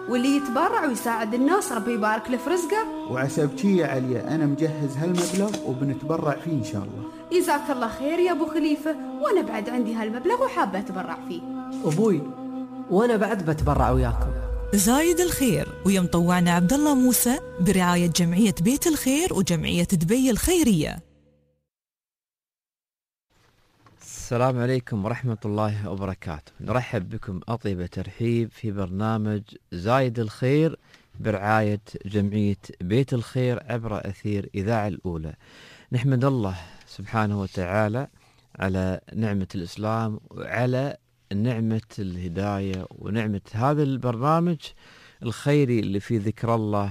واللي يتبرع ويساعد الناس ربي يبارك له في رزقه. وعسى بشي يا عليا أنا مجهز هالمبلغ وبنتبرع فيه إن شاء الله. جزاك الله خير يا أبو خليفة، وأنا بعد عندي هالمبلغ وحابة أتبرع فيه. أبوي وأنا بعد بتبرع وياكم. زايد الخير ويا مطوعنا عبد الله موسى برعاية جمعية بيت الخير وجمعية دبي الخيرية. السلام عليكم ورحمة الله وبركاته. نرحب بكم أطيب ترحيب في برنامج زايد الخير برعاية جمعية بيت الخير عبر أثير إذاعة الأولى. نحمد الله سبحانه وتعالى على نعمة الإسلام وعلى نعمة الهداية ونعمة هذا البرنامج الخيري اللي فيه ذكر الله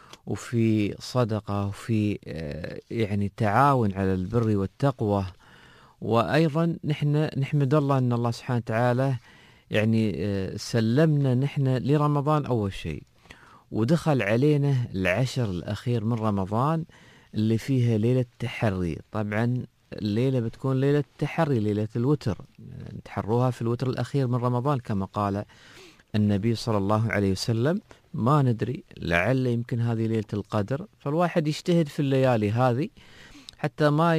وفي صدقة وفي يعني تعاون على البر والتقوى. وأيضا نحن نحمد الله أن الله سبحانه وتعالى يعني سلمنا نحن لرمضان أول شيء، ودخل علينا العشر الأخير من رمضان اللي فيها ليلة تحري. طبعا الليلة بتكون ليلة تحري، ليلة الوتر، تحروها في الوتر الأخير من رمضان كما قال النبي صلى الله عليه وسلم. ما ندري لعل يمكن هذه ليلة القدر، فالواحد يجتهد في الليالي هذه حتى ما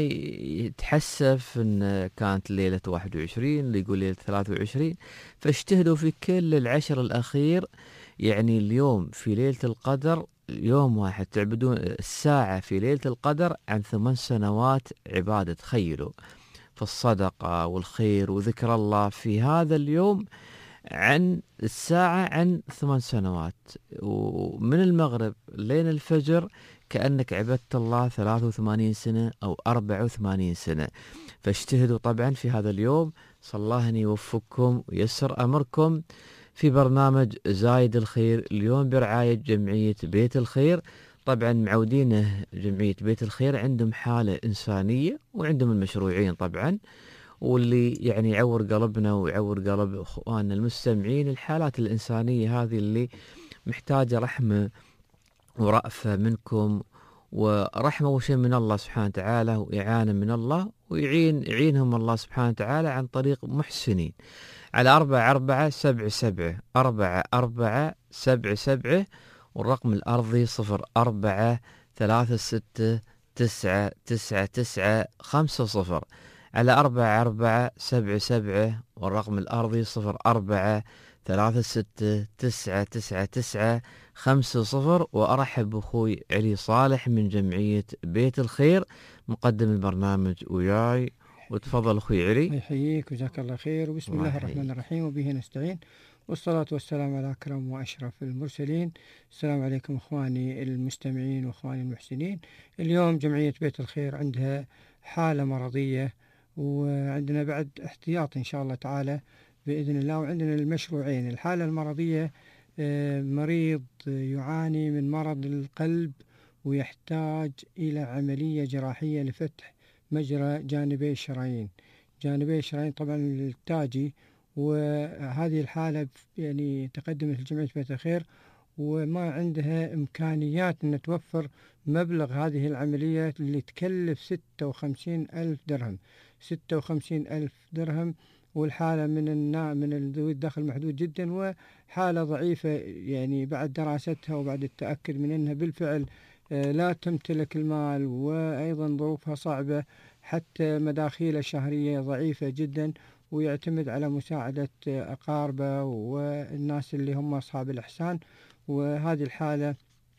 يتحسف ان كانت ليلة 21 اللي يقول ليلة 23. فاجتهدوا في كل العشر الأخير، يعني اليوم في ليلة القدر يوم واحد تعبدون الساعة في ليلة القدر عن 8 سنوات عبادة. تخيلوا في الصدقة والخير وذكر الله في هذا اليوم عن الساعة عن 8 سنوات، ومن المغرب لين الفجر كأنك عبدت الله 83 سنة أو 84 سنة. فاجتهدوا طبعا في هذا اليوم. صلى الله أن يوفقكم ويسر أمركم في برنامج زايد الخير اليوم برعاية جمعية بيت الخير. طبعا معودين جمعية بيت الخير عندهم حالة إنسانية وعندهم المشروعين طبعا، واللي يعني يعور قلبنا ويعور قلب أخواننا المستمعين الحالات الإنسانية هذه اللي محتاجة رحمة ورأفة منكم، ورحمة وشيء من الله سبحانه وتعالى وإعانة من الله، ويعينهم الله سبحانه وتعالى عن طريق محسنين على 4477 4477 والرقم الأرضي 0436999950 على 4477 والرقم الأرضي 0436999950. وأرحب بأخوي علي صالح من جمعية بيت الخير مقدم البرنامج وياي. وتفضل أخوي علي. يحييك وجزاك الله خير. وبسم الله الرحمن الرحيم وبه نستعين والصلاة والسلام على أكرم وأشرف المرسلين. السلام عليكم إخواني المستمعين وإخواني المحسنين. اليوم جمعية بيت الخير عندها حالة مرضية، وعندنا بعد احتياط إن شاء الله تعالى بإذن الله. وعندنا المشروعين. الحالة المرضية مريض يعاني من مرض القلب ويحتاج إلى عملية جراحية لفتح مجرى جانبي الشرايين. جانبي الشرايين طبعا التاجي. وهذه الحالة يعني تقدمت لجمعية بيت الخير وما عندها إمكانيات أن توفر مبلغ هذه العملية اللي تكلف 56,000 درهم. 56,000 درهم. والحالة من ذوي الدخل محدود جدا، وحالة ضعيفة يعني بعد دراستها وبعد التأكد من أنها بالفعل لا تمتلك المال، وأيضا ظروفها صعبة، حتى مداخيل الشهرية ضعيفة جدا، ويعتمد على مساعدة أقاربه والناس اللي هم أصحاب الإحسان. وهذه الحالة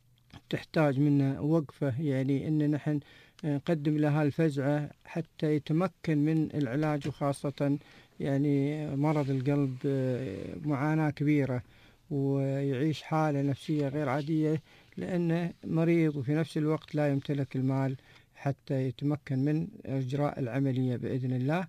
تحتاج منا وقفة، يعني أن نحن نقدم لها الفزعة حتى يتمكن من العلاج، وخاصة يعني مرض القلب معاناة كبيرة ويعيش حالة نفسية غير عادية لأنه مريض وفي نفس الوقت لا يمتلك المال حتى يتمكن من إجراء العملية بإذن الله.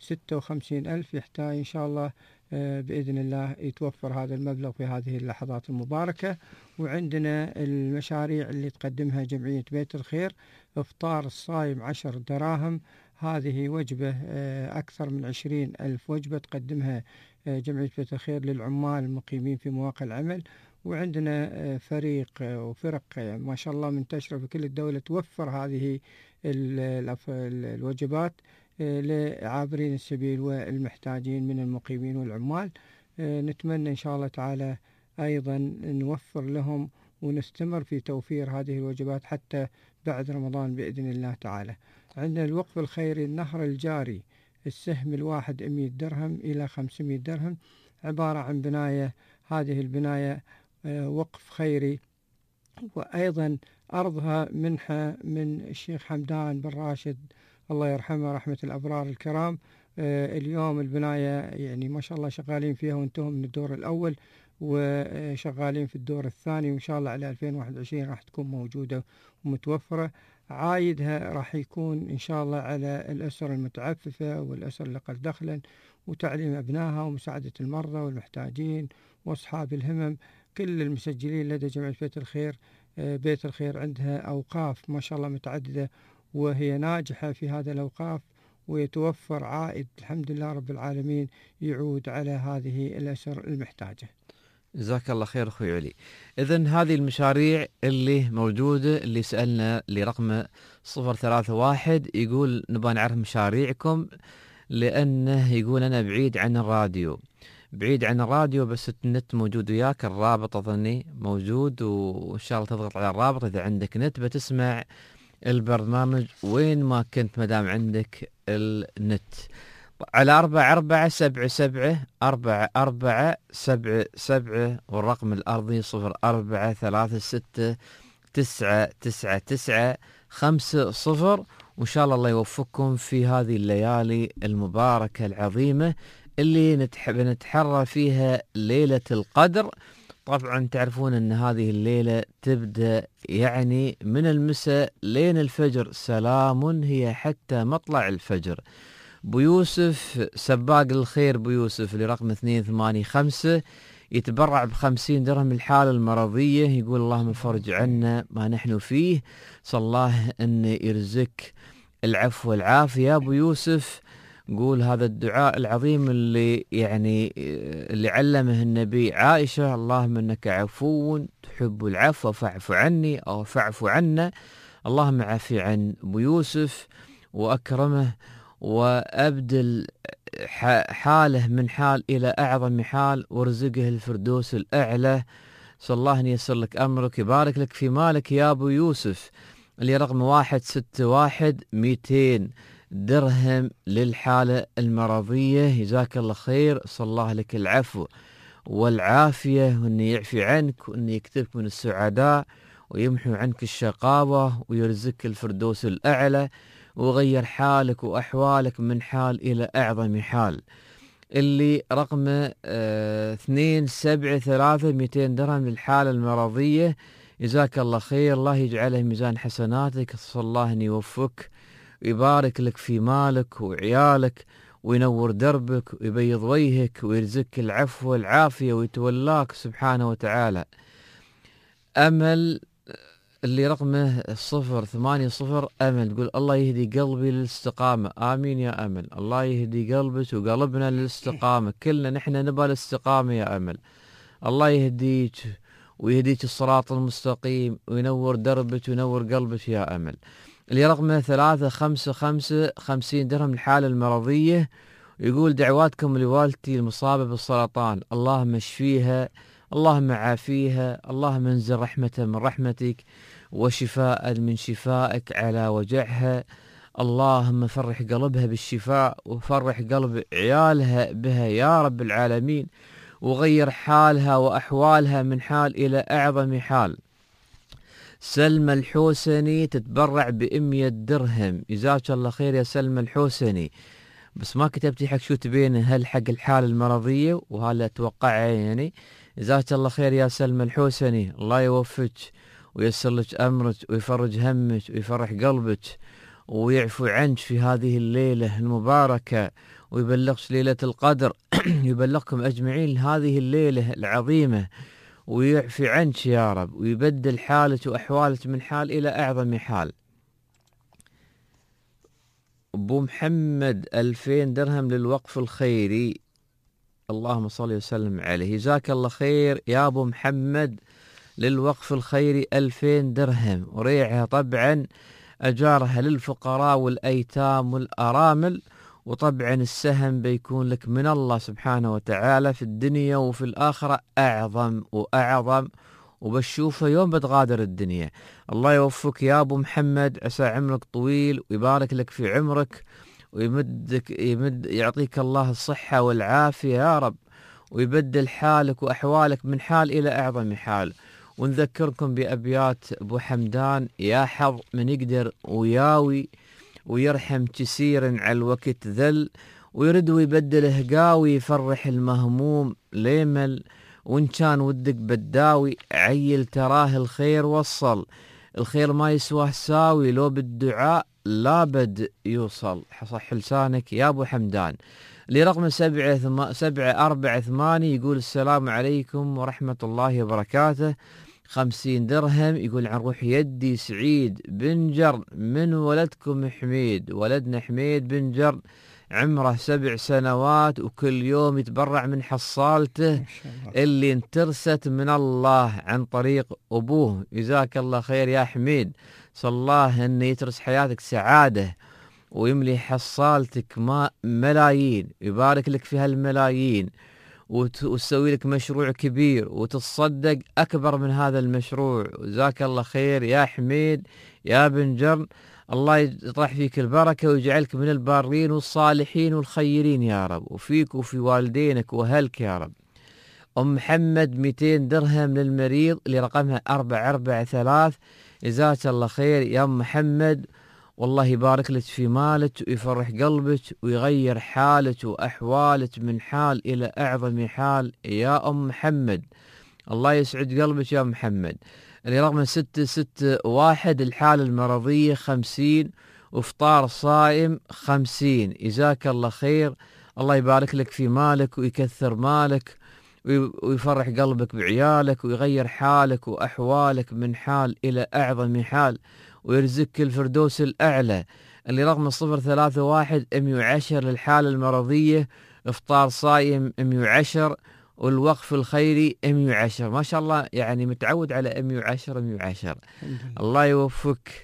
56,000 يحتاج إن شاء الله بإذن الله يتوفر هذا المبلغ في هذه اللحظات المباركة. وعندنا المشاريع اللي تقدمها جمعية بيت الخير. إفطار الصائم 10 دراهم، هذه وجبة أكثر من 20,000 وجبة تقدمها جمعية بيت الخير للعمال المقيمين في مواقع العمل. وعندنا فريق وفرق ما شاء الله منتشرة في كل الدولة توفر هذه الوجبات لعابرين السبيل والمحتاجين من المقيمين والعمال. نتمنى إن شاء الله تعالى أيضا نوفر لهم ونستمر في توفير هذه الوجبات حتى بعد رمضان بإذن الله تعالى. عندنا الوقف الخيري النهر الجاري، السهم الواحد 100 درهم إلى 500 درهم، عبارة عن بناية، هذه البناية وقف خيري، وأيضا أرضها منحة من الشيخ حمدان بن راشد الله يرحمه رحمة الأبرار الكرام. اليوم البناية يعني ما شاء الله شغالين فيها، وانتهوا من الدور الأول وشغالين في الدور الثاني، وإن شاء الله على 2021 راح تكون موجودة ومتوفرة. عايدها راح يكون إن شاء الله على الأسر المتعففة والأسر الأقل دخلا، وتعليم أبنائها ومساعدة المرضى والمحتاجين وأصحاب الهمم. كل المسجلين لدى جمعية بيت الخير، بيت الخير عندها أوقاف ما شاء الله متعددة، وهي ناجحة في هذا الأوقاف، ويتوفر عائد الحمد لله رب العالمين يعود على هذه الأسر المحتاجة. جزاك الله خير أخوي علي. إذن هذه المشاريع اللي موجودة، اللي سألنا لرقم 031 يقول نبغى نعرف مشاريعكم، لأنه يقول أنا بعيد عن الراديو، بعيد عن الراديو، بس النت موجود وياك، الرابط أظني موجود، وإن شاء الله تضغط على الرابط إذا عندك نت بتسمع البرنامج وين ما كنت مدام عندك النت، على 4477 والرقم الأرضي 0436999950. وإن شاء الله يوفقكم في هذه الليالي المباركة العظيمة اللي نتحرى فيها ليلة القدر. طبعا تعرفون أن هذه الليلة تبدأ يعني من المساء لين الفجر، سلام هي حتى مطلع الفجر. بو يوسف سباق الخير، بو يوسف لرقم 285 يتبرع ب50 درهم الحالة المرضية، يقول اللهم فرج عنا ما نحن فيه، صلى الله أن يرزق العفو والعافية. يا أبو يوسف قول هذا الدعاء العظيم اللي يعني اللي علمه النبي عائشة، اللهم إنك عفو تحب العفو فاعف عني أو فاعف عنا. اللهم عافي عن أبو يوسف وأكرمه وأبدل حاله من حال إلى أعظم حال، وارزقه الفردوس الأعلى. صلى الله أن ييسر لك أمرك، يبارك لك في مالك يا أبو يوسف. اللي رقم 161 200 درهم للحالة المرضية، جزاك الله خير، صلى الله لك العفو والعافية، وأن يعفي عنك، وأن يكتبك من السعداء، ويمحو عنك الشقاوة، ويرزقك الفردوس الأعلى، وغير حالك وأحوالك من حال إلى أعظم حال. اللي رقم 273 200 درهم للحالة المرضية، جزاك الله خير، الله يجعله ميزان حسناتك، صلى الله أن يوفقك ويبارك لك في مالك وعيالك، وينور دربك ويبيض وجهك، ويرزقك العفو والعافية، ويتولاك سبحانه وتعالى. أمل اللي رقمه 080 أمل تقول الله يهدي قلبي للاستقامة، آمين يا أمل، الله يهدي قلبك وقلبنا للاستقامة، كلنا نحن نبغى الاستقامة يا أمل، الله يهديك ويهديك الصراط المستقيم، وينور دربك وينور قلبك يا أمل. اللي رقمه 355 50 درهم الحالة المرضية، يقول دعواتكم لوالدتي المصابة بالسرطان، اللهم اشفيها، اللهم عافيها، اللهم انزل رحمة من رحمتك وشفاء من شفائك على وجعها، اللهم فرح قلبها بالشفاء، وفرح قلب عيالها بها يا رب العالمين، وغير حالها وأحوالها من حال إلى أعظم حال. سلمى الحوسني تتبرع ب100 درهم، جزاك الله خير يا سلمى الحوسني، بس ما كتبتي حق شو تبين، هل حق الحالة المرضية وهلا أتوقع يعني. جزاك الله خير يا سلمى الحوسني، الله يوفقك ويسر لك أمرك ويفرج همك ويفرح قلبك ويعفو عنك في هذه الليلة المباركة، ويبلغش ليلة القدر يبلغكم أجمعين هذه الليلة العظيمة، ويعفي عنك يا رب، ويبدل حالك وأحوالك من حال إلى أعظم حال. أبو محمد 2000 درهم للوقف الخيري، اللهم صل وسلم عليه، جزاك الله خير يا أبو محمد للوقف الخيري 2000 درهم، وريعها طبعا أجارها للفقراء والأيتام والأرامل، وطبعا السهم بيكون لك من الله سبحانه وتعالى في الدنيا وفي الآخرة أعظم وأعظم، وبتشوفه يوم بتغادر الدنيا. الله يوفقك يا أبو محمد، عسى عمرك طويل ويبارك لك في عمرك يعطيك الله الصحة والعافية يا رب، ويبدل حالك وأحوالك من حال إلى أعظم حال. ونذكركم بأبيات أبو حمدان: يا حظ من يقدر وياوي ويرحم كسير على الوقت ذل، ويرد ويبدل هقاوي يفرح المهموم ليمل، وإن كان ودك بداوي عيل تراه الخير وصل، الخير ما يسواه ساوي لو بالدعاء لابد يوصل. صح لسانك يا أبو حمدان. لرقم 748 يقول: السلام عليكم ورحمة الله وبركاته، 50 درهم. يقول: عن روح يدي سعيد بن جر من ولدكم حميد، ولدنا حميد بن جر عمره 7 سنوات، وكل يوم يتبرع من حصالته اللي انترست من الله عن طريق أبوه. جزاك الله خير يا حميد، صلى الله أن يترس حياتك سعادة ويملي حصالتك ملايين، يبارك لك في هالملايين، وتسوي لك مشروع كبير وتتصدق أكبر من هذا المشروع. جزاك الله خير يا حميد يا بن جر، الله يطرح فيك البركة ويجعلك من البارين والصالحين والخيرين يا رب، وفيك وفي والدينك وأهلك يا رب. أم محمد 200 درهم للمريض اللي رقمها 443. جزاك الله خير يا أم محمد، والله يبارك لك في مالك ويفرح قلبك ويغير حالك وأحوالك من حال إلى أعظم حال يا أم محمد. الله يسعد قلبك يا محمد. اللي رقم 661 الحالة المرضية 50 وفطار صائم 50. جزاك الله خير، الله يبارك لك في مالك ويكثر مالك ويفرح قلبك بعيالك ويغير حالك وأحوالك من حال إلى أعظم حال ويرزقك الفردوس الأعلى. اللي رقم 031 110 للحالة المرضية، إفطار صائم 110 والوقف الخيري 110. ما شاء الله، يعني متعود على 110. الله يوفقك.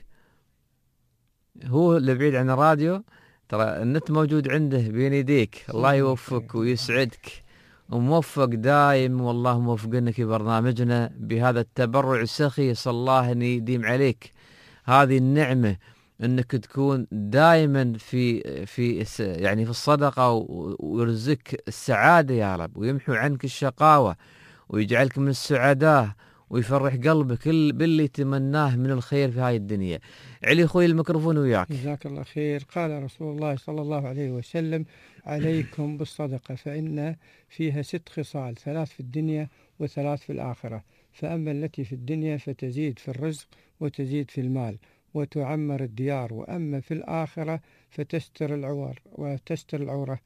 هو اللي بعيد عن الراديو ترى النت موجود عنده بين يديك. الله يوفقك ويسعدك وموفق دائم، والله موفقنا في برنامجنا بهذا التبرع السخي. صلى الله أن يديم عليك هذه النعمة، انك تكون دائما في يعني في الصدقة، ويرزقك السعادة يا رب، ويمحو عنك الشقاوة ويجعلك من السعداء ويفرح قلبك باللي تمناه من الخير في هاي الدنيا. علي اخوي الميكروفون وياك. جزاك الله خير. قال رسول الله صلى الله عليه وسلم: عليكم بالصدقة فإن فيها 6 خصال، 3 في الدنيا و3 في الآخرة. فأما التي في الدنيا فتزيد في الرزق وتزيد في المال وتعمر الديار، وأما في الآخرة فتستر العورة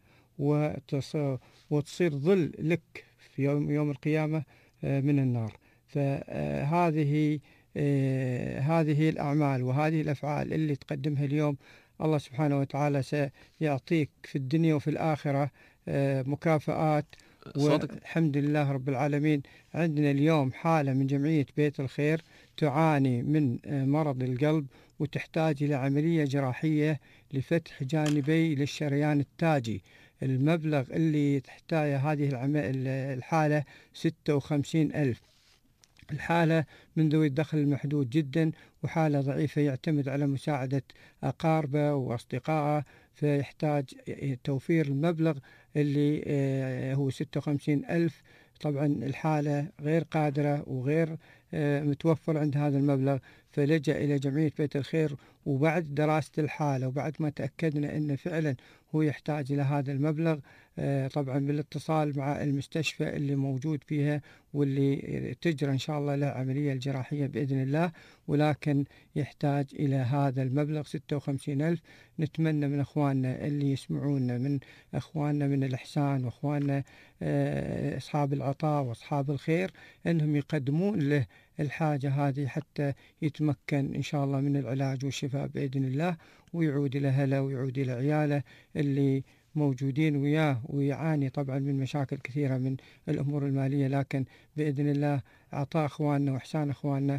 وتصير ظل لك في يوم القيامة من النار. فهذه هذه الأعمال وهذه الأفعال اللي تقدمها اليوم الله سبحانه وتعالى سيعطيك في الدنيا وفي الآخرة مكافآت. والحمد لله رب العالمين. عندنا اليوم حالة من جمعية بيت الخير تعاني من مرض القلب وتحتاج إلى عملية جراحية لفتح جانبي للشريان التاجي. المبلغ اللي تحتاجه هذه الحالة 56,000. الحالة من ذوي الدخل المحدود جدا، وحالة ضعيفة يعتمد على مساعدة أقاربه وأصدقائه، فيحتاج توفير المبلغ اللي هو 56,000. طبعا الحالة غير قادرة وغير متوفر عند هذا المبلغ، فلجأ إلى جمعية بيت الخير. وبعد دراسة الحالة وبعد ما تأكدنا أن فعلا هو يحتاج إلى هذا المبلغ، طبعا بالاتصال مع المستشفى اللي موجود فيها واللي تجرى إن شاء الله له عملية الجراحية بإذن الله، ولكن يحتاج إلى هذا المبلغ 56,000. نتمنى من أخواننا اللي يسمعونا، من أخواننا من الإحسان وأخواننا أصحاب العطاء وأصحاب الخير، أنهم يقدمون له الحاجة هذه حتى يتمكن إن شاء الله من العلاج والشفاء بإذن الله، ويعود إلى أهله ويعود إلى عياله اللي موجودين وياه، ويعاني طبعا من مشاكل كثيرة من الأمور المالية. لكن بإذن الله عطاء أخواننا وإحسان أخواننا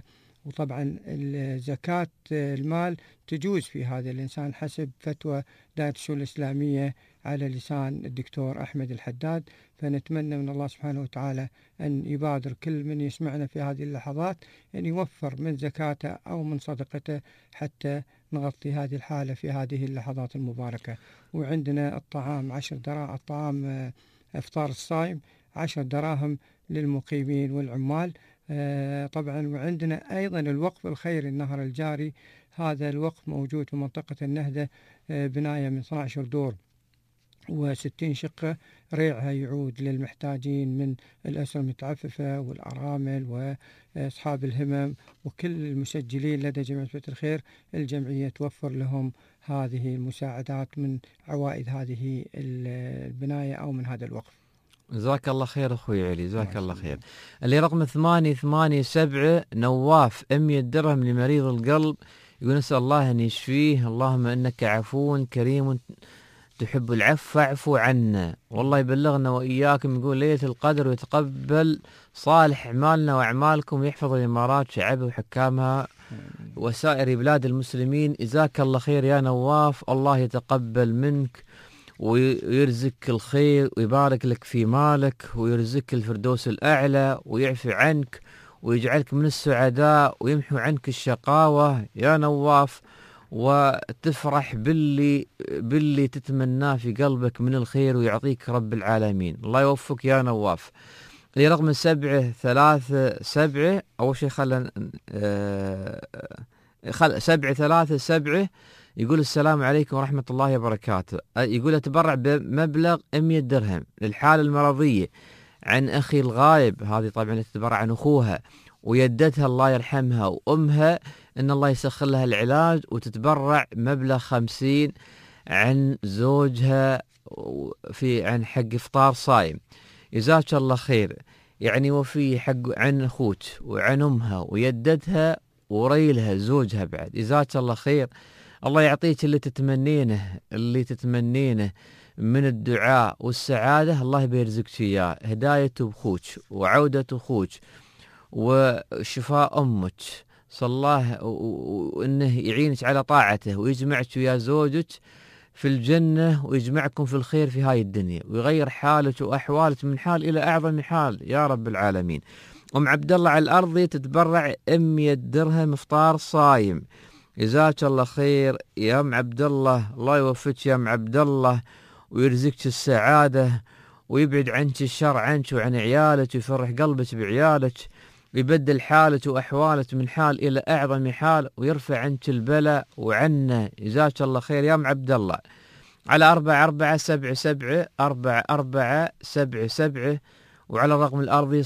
وطبعا زكاة المال تجوز في هذا الإنسان حسب فتوى دائرة الشؤون الإسلامية على لسان الدكتور أحمد الحداد. فنتمنى من الله سبحانه وتعالى أن يبادر كل من يسمعنا في هذه اللحظات أن يوفر من زكاته أو من صدقته حتى نغطي هذه الحالة في هذه اللحظات المباركة. وعندنا الطعام 10 دراهم، الطعام إفطار الصائم 10 دراهم للمقيمين والعمال. طبعا وعندنا أيضا الوقف الخيري النهر الجاري، هذا الوقف موجود في منطقة النهدة، بناية من 12 دور و60 شقة، ريعها يعود للمحتاجين من الأسر المتعففة والأرامل وأصحاب الهمم وكل المسجلين لدى جمعية بيت الخير. الجمعية توفر لهم هذه المساعدات من عوائد هذه البناية أو من هذا الوقف. جزاك الله خير أخوي علي، جزاك الله خير. اللي رقم 887 نواف 100 درهم لمريض القلب، يقول نسأل الله أن يشفيه، اللهم إنك عفو كريم تحب العفو فاعفو عنا، والله يبلغنا وإياكم، يقول ليلة القدر ويتقبل صالح أعمالنا وأعمالكم ويحفظ الإمارات شعبها وحكامها وسائر بلاد المسلمين. جزاك الله خير يا نواف، الله يتقبل منك ويرزقك الخير ويبارك لك في مالك ويرزقك الفردوس الأعلى ويعفي عنك ويجعلك من السعداء ويمحو عنك الشقاوة يا نواف، وتفرح باللي تتمناه في قلبك من الخير ويعطيك رب العالمين. الله يوفقك يا نواف. اللي رقم 737 أول شيء خلنا 737 يقول السلام عليكم ورحمة الله وبركاته، يقول أتبرع بمبلغ 100 درهم للحالة المرضية عن أخي الغايب، هذه طبعا تتبرع عن أخوها ويدتها الله يرحمها وأمها، إن الله يسخر لها العلاج، وتتبرع مبلغ 50 عن زوجها عن حق إفطار صايم. جزاك الله خير، يعني وفي حق عن أخوك وعن أمها ويدتها وريلها زوجها بعد. جزاك الله خير، الله يعطيك اللي تتمنينه من الدعاء والسعادة، الله بيرزقك إياه، هداية أخوك وعودة أخوك وشفاء أمك، صلى الله وإنه يعينك على طاعته ويجمعك ويا زوجك في الجنة ويجمعكم في الخير في هاي الدنيا ويغير حالك وأحوالك من حال إلى أعظم حال يا رب العالمين. أم عبد الله على الأرض تتبرع 100 درهم إفطار صايم. جزاك الله خير يا أم عبد الله، الله يوفقك يا أم عبد الله ويرزقك السعادة ويبعد عنك الشر عنك وعن عيالك ويفرح قلبك بعيالك ويبدل حالك وأحوالك من حال إلى أعظم حال ويرفع عنك البلاء وعنا. جزاك الله خير يا أم عبد الله. على 4477 4477 وعلى الرقم الأرضي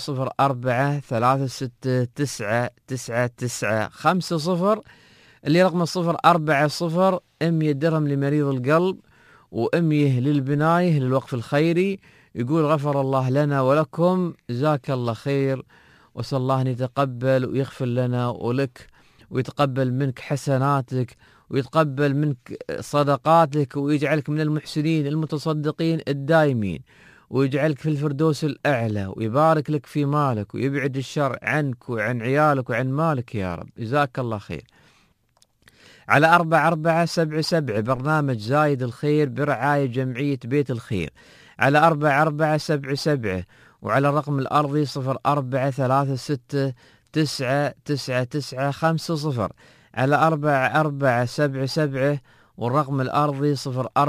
0436999950 اللي رقم 040 100 درهم لمريض القلب و100 للبناية للوقف الخيري. يقول غفر الله لنا ولكم، جزاك الله خير، وصلى الله أن يتقبل ويغفر لنا ولك ويتقبل منك حسناتك ويتقبل منك صدقاتك ويجعلك من المحسنين المتصدقين الدائمين ويجعلك في الفردوس الأعلى ويبارك لك في مالك ويبعد الشر عنك وعن عيالك وعن مالك يا رب. جزاك الله خير. على 4477 برنامج زايد الخير برعاية جمعية بيت الخير، على 4477 وعلى الرقم الأرضي 0436999950 على 4477 والرقم الأرضي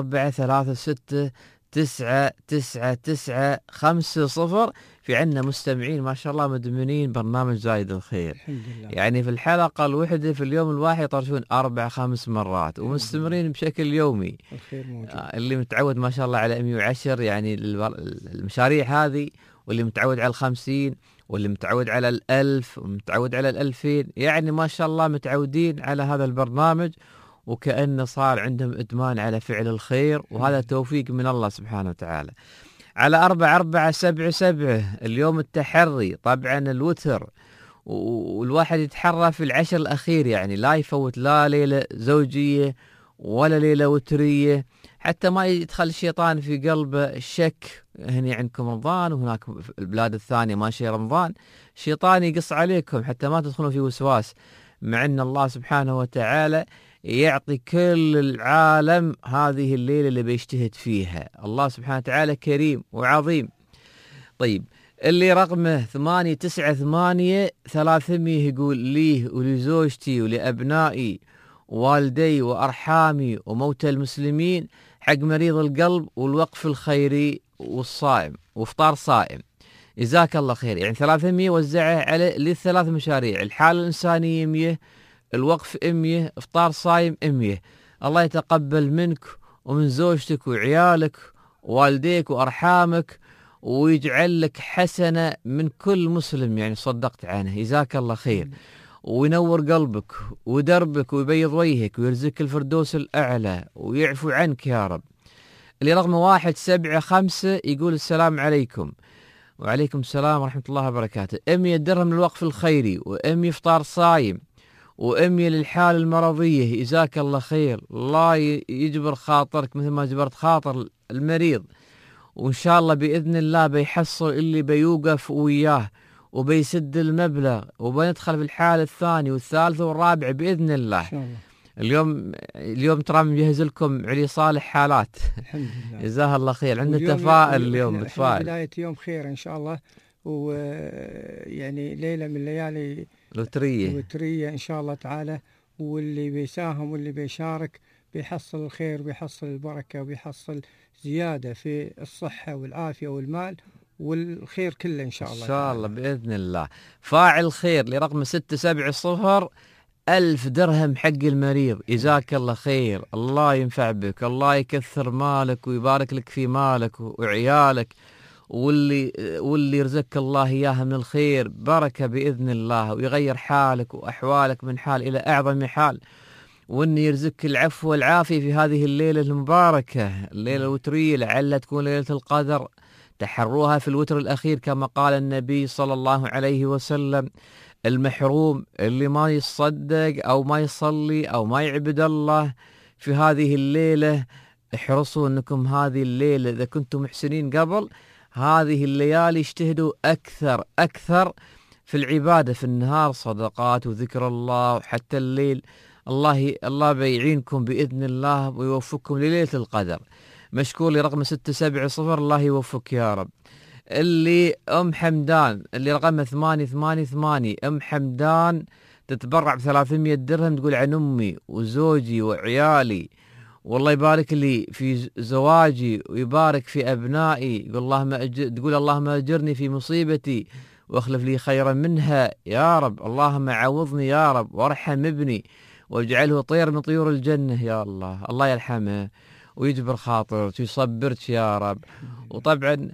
0436999950. في عنا مستمعين ما شاء الله مدمنين برنامج زايد الخير، الحمد لله. يعني في الحلقة الواحدة في اليوم الواحد يطرشون 4-5 مرات ومستمرين بشكل يومي. الخير موجود. اللي متعود ما شاء الله على 110 يعني المشاريع هذه، واللي متعود على 50 واللي متعود على 1000 ومتعود على 2000، يعني ما شاء الله متعودين على هذا البرنامج وكأنه صار عندهم إدمان على فعل الخير، وهذا توفيق من الله سبحانه وتعالى. على 4477 اليوم التحري طبعا الوتر، والواحد يتحرى في العشر الأخير، يعني لا يفوت لا ليلة زوجية ولا ليلة وترية حتى ما يدخل الشيطان في قلبه الشك. هنا عندكم رمضان وهناك في البلاد الثانية ماشي رمضان، الشيطان يقص عليكم حتى ما تدخلوا في وسواس، مع أن الله سبحانه وتعالى يعطي كل العالم هذه الليلة اللي بيجتهد فيها. الله سبحانه وتعالى كريم وعظيم. طيب اللي رقمه 898 يقول ليه ولزوجتي ولأبنائي ووالدي وأرحامي وموتى المسلمين حق مريض القلب والوقف الخيري والصائم وفطار صائم. جزاك الله خير. يعني 300 وزعه على للثلاث مشاريع، الحالة الإنسانية 100، الوقف 100، افطار صايم 100. الله يتقبل منك ومن زوجتك وعيالك ووالديك وأرحامك، ويجعل لك حسنة من كل مسلم يعني صدقت عنه. جزاك الله خير، وينور قلبك ودربك ويبيض وجهك ويرزقك الفردوس الأعلى ويعفو عنك يا رب. اللي رقمه 175 يقول السلام عليكم. وعليكم السلام ورحمة الله وبركاته. 100 درهم للوقف الخيري، و100 افطار صايم، و100 للحالة المرضية. جزاك الله خير، الله يجبر خاطرك مثل ما جبرت خاطر المريض، وإن شاء الله بإذن الله بيحصل اللي بيوقف وياه وبيسد المبلغ، وبندخل في الحالة الثانية والثالثة والرابعة بإذن الله. إن شاء الله. اليوم ترى مجهز لكم علي صالح حالات. الحمد لله. جزاه الله خير. عندنا تفاؤل اليوم، بتفائل. بداية يوم خير إن شاء الله، ويعني ليلة من ليالي لوترية إن شاء الله تعالى، واللي بيساهم واللي بيشارك بيحصل الخير وبيحصل البركة وبيحصل زيادة في الصحة والعافية والمال والخير كله إن شاء الله. إن شاء الله بإذن الله. فاعل خير لرقم 670 1000 درهم حق المريض. جزاك الله خير، الله ينفع بك، الله يكثر مالك ويبارك لك في مالك وعيالك، واللي يرزقك الله إياها من الخير بركة بإذن الله، ويغير حالك وأحوالك من حال إلى أعظم حال، وإن يرزقك العفو والعافية في هذه الليلة المباركة، الليلة الوترية، لعل تكون ليلة القدر. تحروها في الوتر الأخير كما قال النبي صلى الله عليه وسلم: المحروم اللي ما يصدق أو ما يصلي أو ما يعبد الله في هذه الليلة، احرصوا أنكم هذه الليلة إذا كنتم محسنين قبل هذه الليالي اجتهدوا أكثر في العبادة، في النهار صدقات وذكر الله، وحتى الليل الله بيعينكم بإذن الله ويوفقكم لليلة القدر. مشكور لرقم 670، الله يوفق يا رب. اللي أم حمدان اللي رقمها 888 أم حمدان تتبرع ب300 درهم، تقول عن أمي وزوجي وعيالي، والله يبارك لي في زواجي ويبارك في أبنائي. تقول اللهم أجرني في مصيبتي واخلف لي خيرا منها يا رب. اللهم عوضني يا رب وارحم ابني واجعله طير من طيور الجنة يا الله. الله يرحمه ويجبر خاطرك ويصبرك يا رب. وطبعا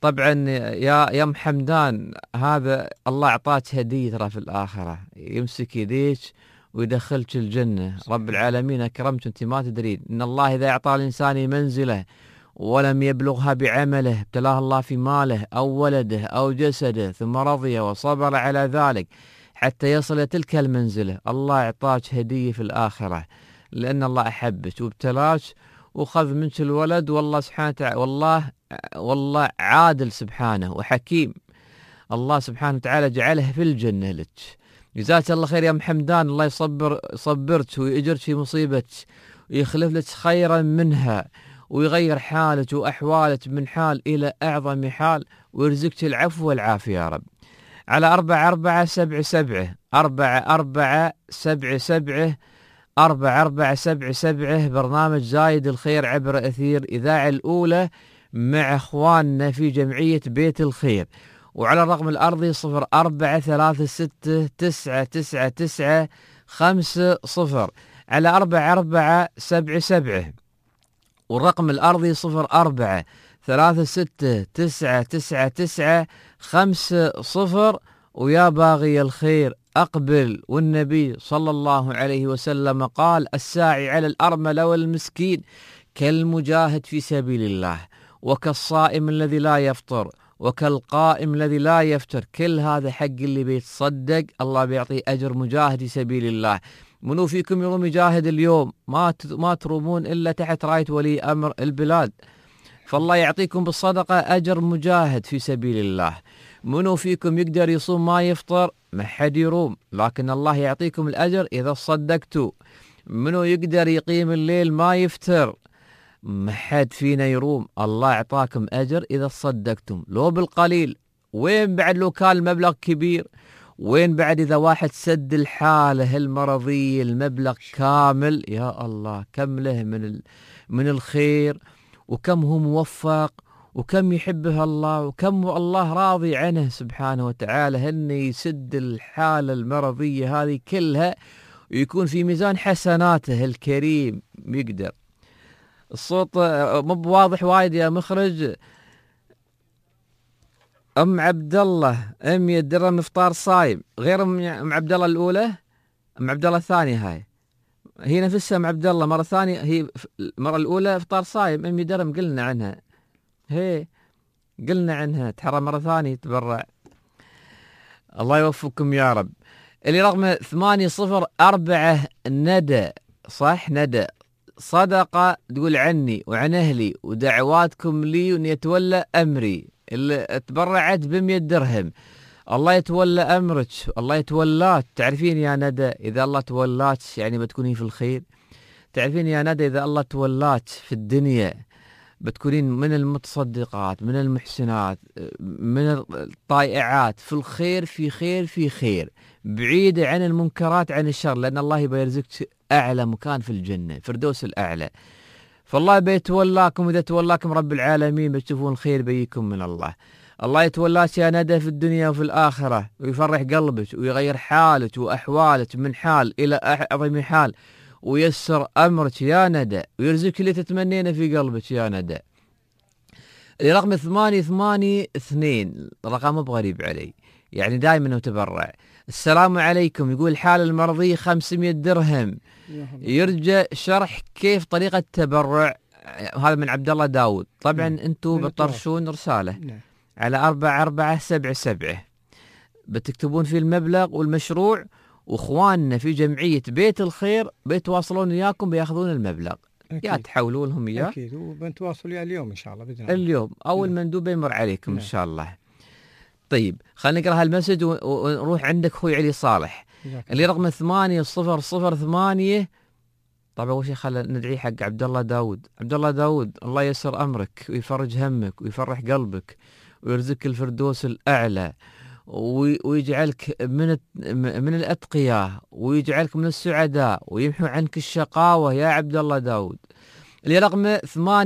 يا ام حمدان، هذا الله اعطاك هديه ترى في الاخره، يمسك يديك ويدخلك الجنه. رب العالمين اكرمك انت ما تدرين ان الله اذا اعطى الانسان منزله ولم يبلغها بعمله ابتلاه الله في ماله او ولده او جسده، ثم رضي وصبر على ذلك حتى يصل تلك المنزله. الله اعطاك هديه في الاخره لان الله احبك وابتلاك وخذ منك الولد. والله سبحانه وتعالى والله عادل سبحانه وحكيم. الله سبحانه وتعالى جعلها في الجنة لك. جزاك الله خير يا محمدان، الله يصبرك ويأجرك في مصيبتك ويخلف لك خيرا منها ويغير حالك وأحوالك من حال إلى أعظم حال ويرزقك العفو والعافية يا رب. على 4477 4477 برنامج زايد الخير عبر أثير إذاعة الأولى مع أخواننا في جمعية بيت الخير. وعلى الرقم الأرضي 04369995 على 4477، والرقم الأرضي 04369995. ويا باغي الخير أقبل، والنبي صلى الله عليه وسلم قال: الساعي على الأرملة والمسكين كالمجاهد في سبيل الله، وكالصائم الذي لا يفطر، وكالقائم الذي لا يفتر. كل هذا حق اللي بيتصدق الله بيعطيه أجر مجاهد في سبيل الله. منو فيكم يروم يجاهد اليوم؟ ما ترومون إلا تحت راية ولي أمر البلاد، فالله يعطيكم بالصدقة أجر مجاهد في سبيل الله. منو فيكم يقدر يصوم ما يفطر؟ ما حد يروم، لكن الله يعطيكم الأجر إذا صدقتوا. منو يقدر يقيم الليل ما يفتر؟ ما حد فينا يروم، الله يعطاكم أجر إذا صدقتم لو بالقليل. وين بعد لو كان المبلغ كبير؟ وين بعد إذا واحد سد الحالة المرضية المبلغ كامل؟ يا الله كم له من الخير، وكم هو موفق، وكم يحبه الله، وكم الله راضي عنه سبحانه وتعالى، هن يسد الحالة المرضية هذه كلها ويكون في ميزان حسناته الكريم. يقدر. الصوت مو بواضح وايد يا مخرج. أم عبد الله 100 درهم إفطار صايم، غير أم عبد الله الأولى، أم عبد الله الثانية هي نفسها أم عبد الله مرة ثانية، هي المرة الأولى إفطار صايم 100 درهم قلنا عنها، هي قلنا عنها تحرى مرة ثانية تبرع. الله يوفقكم يا رب. اللي رقم 804 ندى، صح ندى، صدقة تقول عني وعن أهلي ودعواتكم لي وأن يتولى أمري. اللي تبرعت ب100 درهم الله يتولى أمرك، الله يتولاك. تعرفين يا ندى إذا الله تولاك يعني بتكونين في الخير. تعرفين يا ندى إذا الله تولاك في الدنيا بتكونين من المتصدقات، من المحسنات، من الطائعات، في الخير في خير في خير، بعيدة عن المنكرات عن الشر، لأن الله يبي يرزقك أعلى مكان في الجنة، فردوس الأعلى. فالله بيتولاكم، إذا تولاكم رب العالمين بتشوفون الخير بيكم من الله. الله يتولاك يا ندى في الدنيا وفي الآخرة، ويفرح قلبك ويغير حالك وأحوالك من حال إلى أعظم حال، ويسر أمرك يا ندى، ويرزقك اللي تتمنينه في قلبك يا ندى. رقم 882 رقم بغريب علي، يعني دائما متبرع. السلام عليكم، يقول الحالة المرضية 500 درهم، يرجى شرح كيف طريقة التبرع. هذا من عبد الله داود. طبعا انتم بتطرشون رسالة على 4477 بتكتبون في المبلغ والمشروع، واخواننا في جمعية بيت الخير بيتواصلون وياكم بياخذون المبلغ. يا تحولوا لهم اياه اكيد، وبنتواصل وياه اليوم ان شاء الله باذن الله. اليوم اول مندوب يمر عليكم ان شاء الله. طيب خلينا نقرا هالمسج ونروح عندك اخوي علي صالح اللي رقم 8008. طبعا اول شيء خلينا ندعي حق عبد الله داود. عبد الله داود الله ييسر امرك ويفرج همك ويفرح قلبك ويرزقك الفردوس الاعلى، ويجعلك من الاتقياء، ويجعلك من السعداء، ويمحو عنك الشقاوه يا عبد الله داود. اللي رقم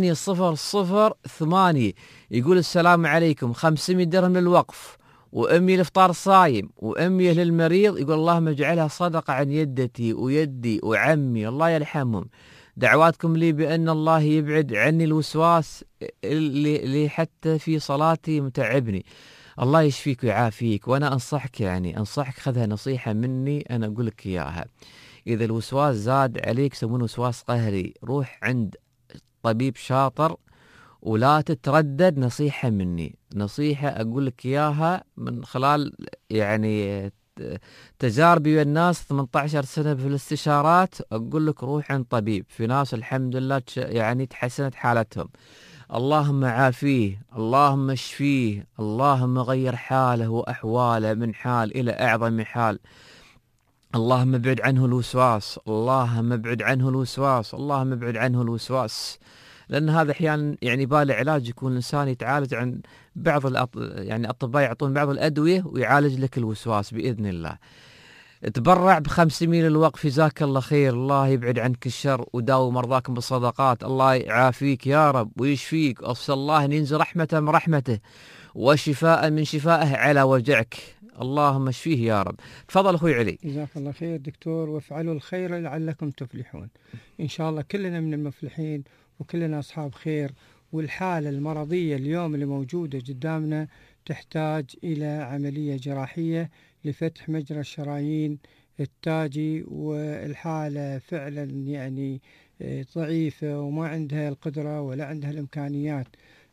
8008 يقول السلام عليكم، 500 درهم للوقف، وأمي الإفطار صايم، وأمي للمريض. يقول اللهم اجعلها صدقة عن يدتي ويدي وعمي الله يرحمهم. دعواتكم لي بأن الله يبعد عني الوسواس اللي حتى في صلاتي متعبني. الله يشفيك ويعافيك. وأنا أنصحك، يعني أنصحك خذها نصيحة مني أنا أقول لك إياها. إذا الوسواس زاد عليك يسمونه وسواس قهري، روح عند طبيب شاطر ولا تتردد. نصيحة مني، نصيحة أقول لك إياها من خلال يعني تجاربي والناس 18 سنة في الاستشارات. أقول لك روح عند طبيب. في ناس الحمد لله يعني تحسنت حالتهم. اللهم عافيه، اللهم اشفيه، اللهم غير حاله وأحواله من حال إلى أعظم حال. اللهم ابعد عنه الوسواس، اللهم ابعد عنه الوسواس، اللهم ابعد عنه الوسواس. لأن هذا أحيانا يعني بالي علاج يكون الإنسان يتعالج عن بعض يعني الأطباء يعطون بعض الأدوية ويعالج لك الوسواس بإذن الله. تبرع ب500 للوقف، جزاك الله خير. الله يبعد عنك الشر وداوي مرضاكم بالصدقات. الله يعافيك يا رب ويشفيك، أسأل الله أن ينزل رحمة من رحمته وشفاء من شفائه على وجعك. اللهم اشفيه يا رب. تفضل أخوي علي. جزاك الله خير دكتور، وافعلوا الخير لعلكم تفلحون. إن شاء الله كلنا من المفلحين وكلنا أصحاب خير. والحالة المرضية اليوم اللي موجودة قدامنا تحتاج إلى عملية جراحية لفتح مجرى الشرايين التاجي، والحالة فعلا يعني ضعيفة وما عندها القدرة ولا عندها الإمكانيات.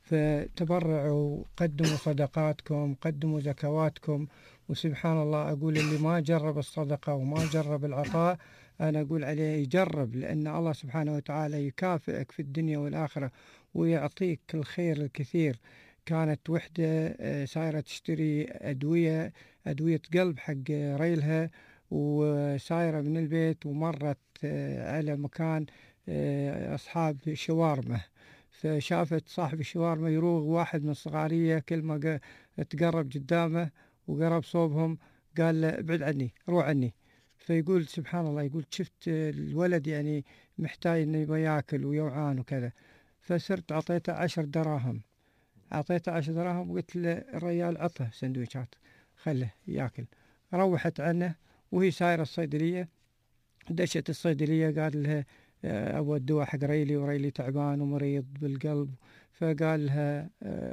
فتبرعوا، قدموا صدقاتكم، قدموا زكواتكم. وسبحان الله أقول اللي ما جرب الصدقة وما جرب العطاء أنا أقول عليه يجرب، لأن الله سبحانه وتعالى يكافئك في الدنيا والآخرة ويعطيك الخير الكثير. كانت وحدة سايرة تشتري أدوية قلب حق ريلها، وسايرة من البيت ومرت على مكان أصحاب شوارمة، فشافت صاحب الشوارمة يروغ واحد من صغارية، كل ما تقرب قدامه وقرب صوبهم قال له ابعد عني، روح عني. فيقول سبحان الله، يقول شفت الولد يعني محتاج انه يبغى ياكل ويوعان وكذا، فصرت اعطيته 10 دراهم، اعطيته 10 دراهم وقلت له الرجال عطه سندويشات خله ياكل. روحت عنه وهي سايره الصيدليه، دشت الصيدليه قال لها ابغى الدواء حق ريلي، وريلي تعبان ومريض بالقلب، فقال لها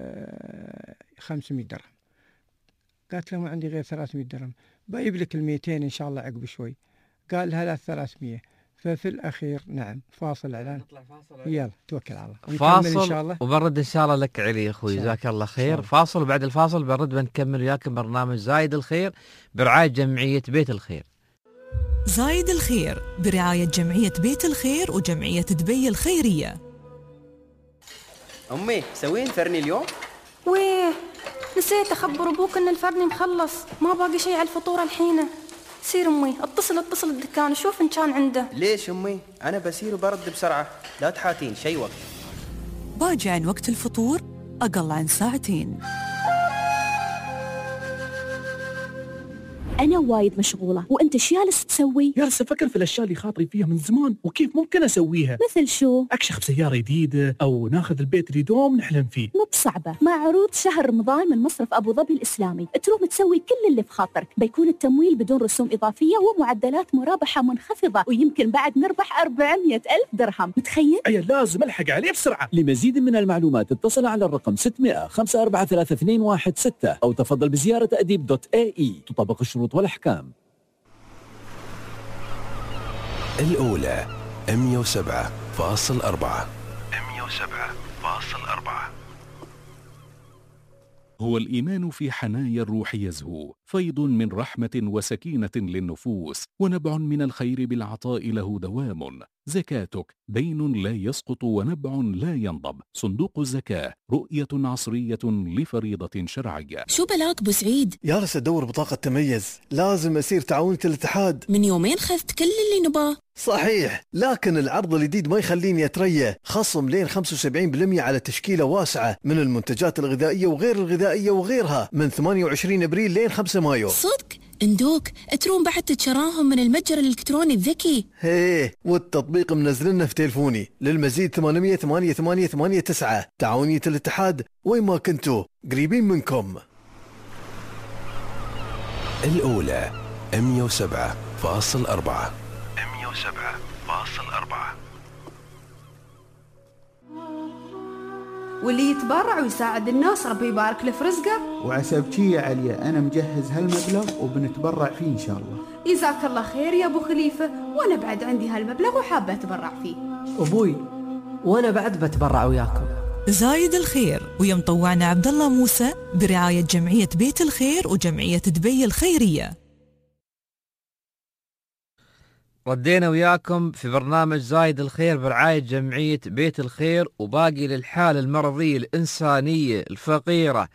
500 درهم. قالت له ما عندي غير 300 درهم، بجيب لك 200 إن شاء الله عقب شوي. قال لها لا 300. ففي الأخير نعم فاصل إعلان، يلا توكل على الله، فاصل إن شاء الله وبرد إن شاء الله لك علي أخوي، جزاك الله خير. فاصل وبعد الفاصل برد بنكمل وياكم برنامج زايد الخير برعاية جمعية بيت الخير. زايد الخير برعاية جمعية بيت الخير وجمعية دبي الخيرية. أمي سوين فرني اليوم؟ ويه نسيت أخبر أبوك إن الفرني مخلص، ما باقي شيء على الفطور الحين. سير أمي اتصل الدكان شوف إن كان عنده. ليش أمي؟ أنا بسير وبرد بسرعة، لا تحاتين شي وقت. باجي عن وقت الفطور أقل عن ساعتين. أنا وايد مشغولة، وأنت شو جالس تسوي؟ جالس أفكر في الأشياء اللي خاطري فيها من زمان وكيف ممكن أسويها. مثل شو؟ أكشخ بسيارة جديدة أو ناخذ البيت اللي دوم نحلم فيه. مو بصعبة، مع عروض شهر رمضان من مصرف أبو ظبي الإسلامي تروم تسوي كل اللي في خاطرك. بيكون التمويل بدون رسوم إضافية ومعدلات مرابحة منخفضة، ويمكن بعد نربح 400,000 درهم. متخيل؟ أي لازم ألحق عليه بسرعة. لمزيد من المعلومات اتصل على الرقم 600-543-216 أو تفضل بزيارة أديب.ae. تطبق الشروط والأحكام. الأولى 107.4. هو الإيمان في حنايا الروح يزهو، فيض من رحمة وسكينة للنفوس، ونبع من الخير بالعطاء له دوام. زكاتك دين لا يسقط ونبع لا ينضب. صندوق الزكاة رؤية عصرية لفريضة شرعية. شو بلاك ابو سعيد؟ جالس ادور بطاقة تميز، لازم اسير تعاونية الاتحاد. من يومين خذت كل اللي نباه. صحيح، لكن العرض الجديد ما يخليني اتريى. خصم لين 75% على تشكيلة واسعة من المنتجات الغذائية وغير الغذائية وغيرها من 28 ابريل لين 5 مايو. صدق؟ اندوك تروم بعد تتشراهم من المتجر الالكتروني الذكي. هيه، والتطبيق منزلنا في تلفوني. للمزيد 800-8889. تعاونية الاتحاد، وين ما كنتوا قريبين منكم. الأولى 107.4. واللي يتبرع ويساعد الناس ربي يبارك له في رزقه. وعسى بشي يا عليا أنا مجهز هالمبلغ وبنتبرع فيه إن شاء الله. جزاك الله خير يا أبو خليفة، وأنا بعد عندي هالمبلغ وحابة أتبرع فيه. أبوي وأنا بعد بتبرع وياكم. زايد الخير ويا مطوعنا عبد الله موسى برعاية جمعية بيت الخير وجمعية دبي الخيرية. ردينا وياكم في برنامج زايد الخير برعاية جمعية بيت الخير. وباقي للحالة المرضية الإنسانية الفقيرة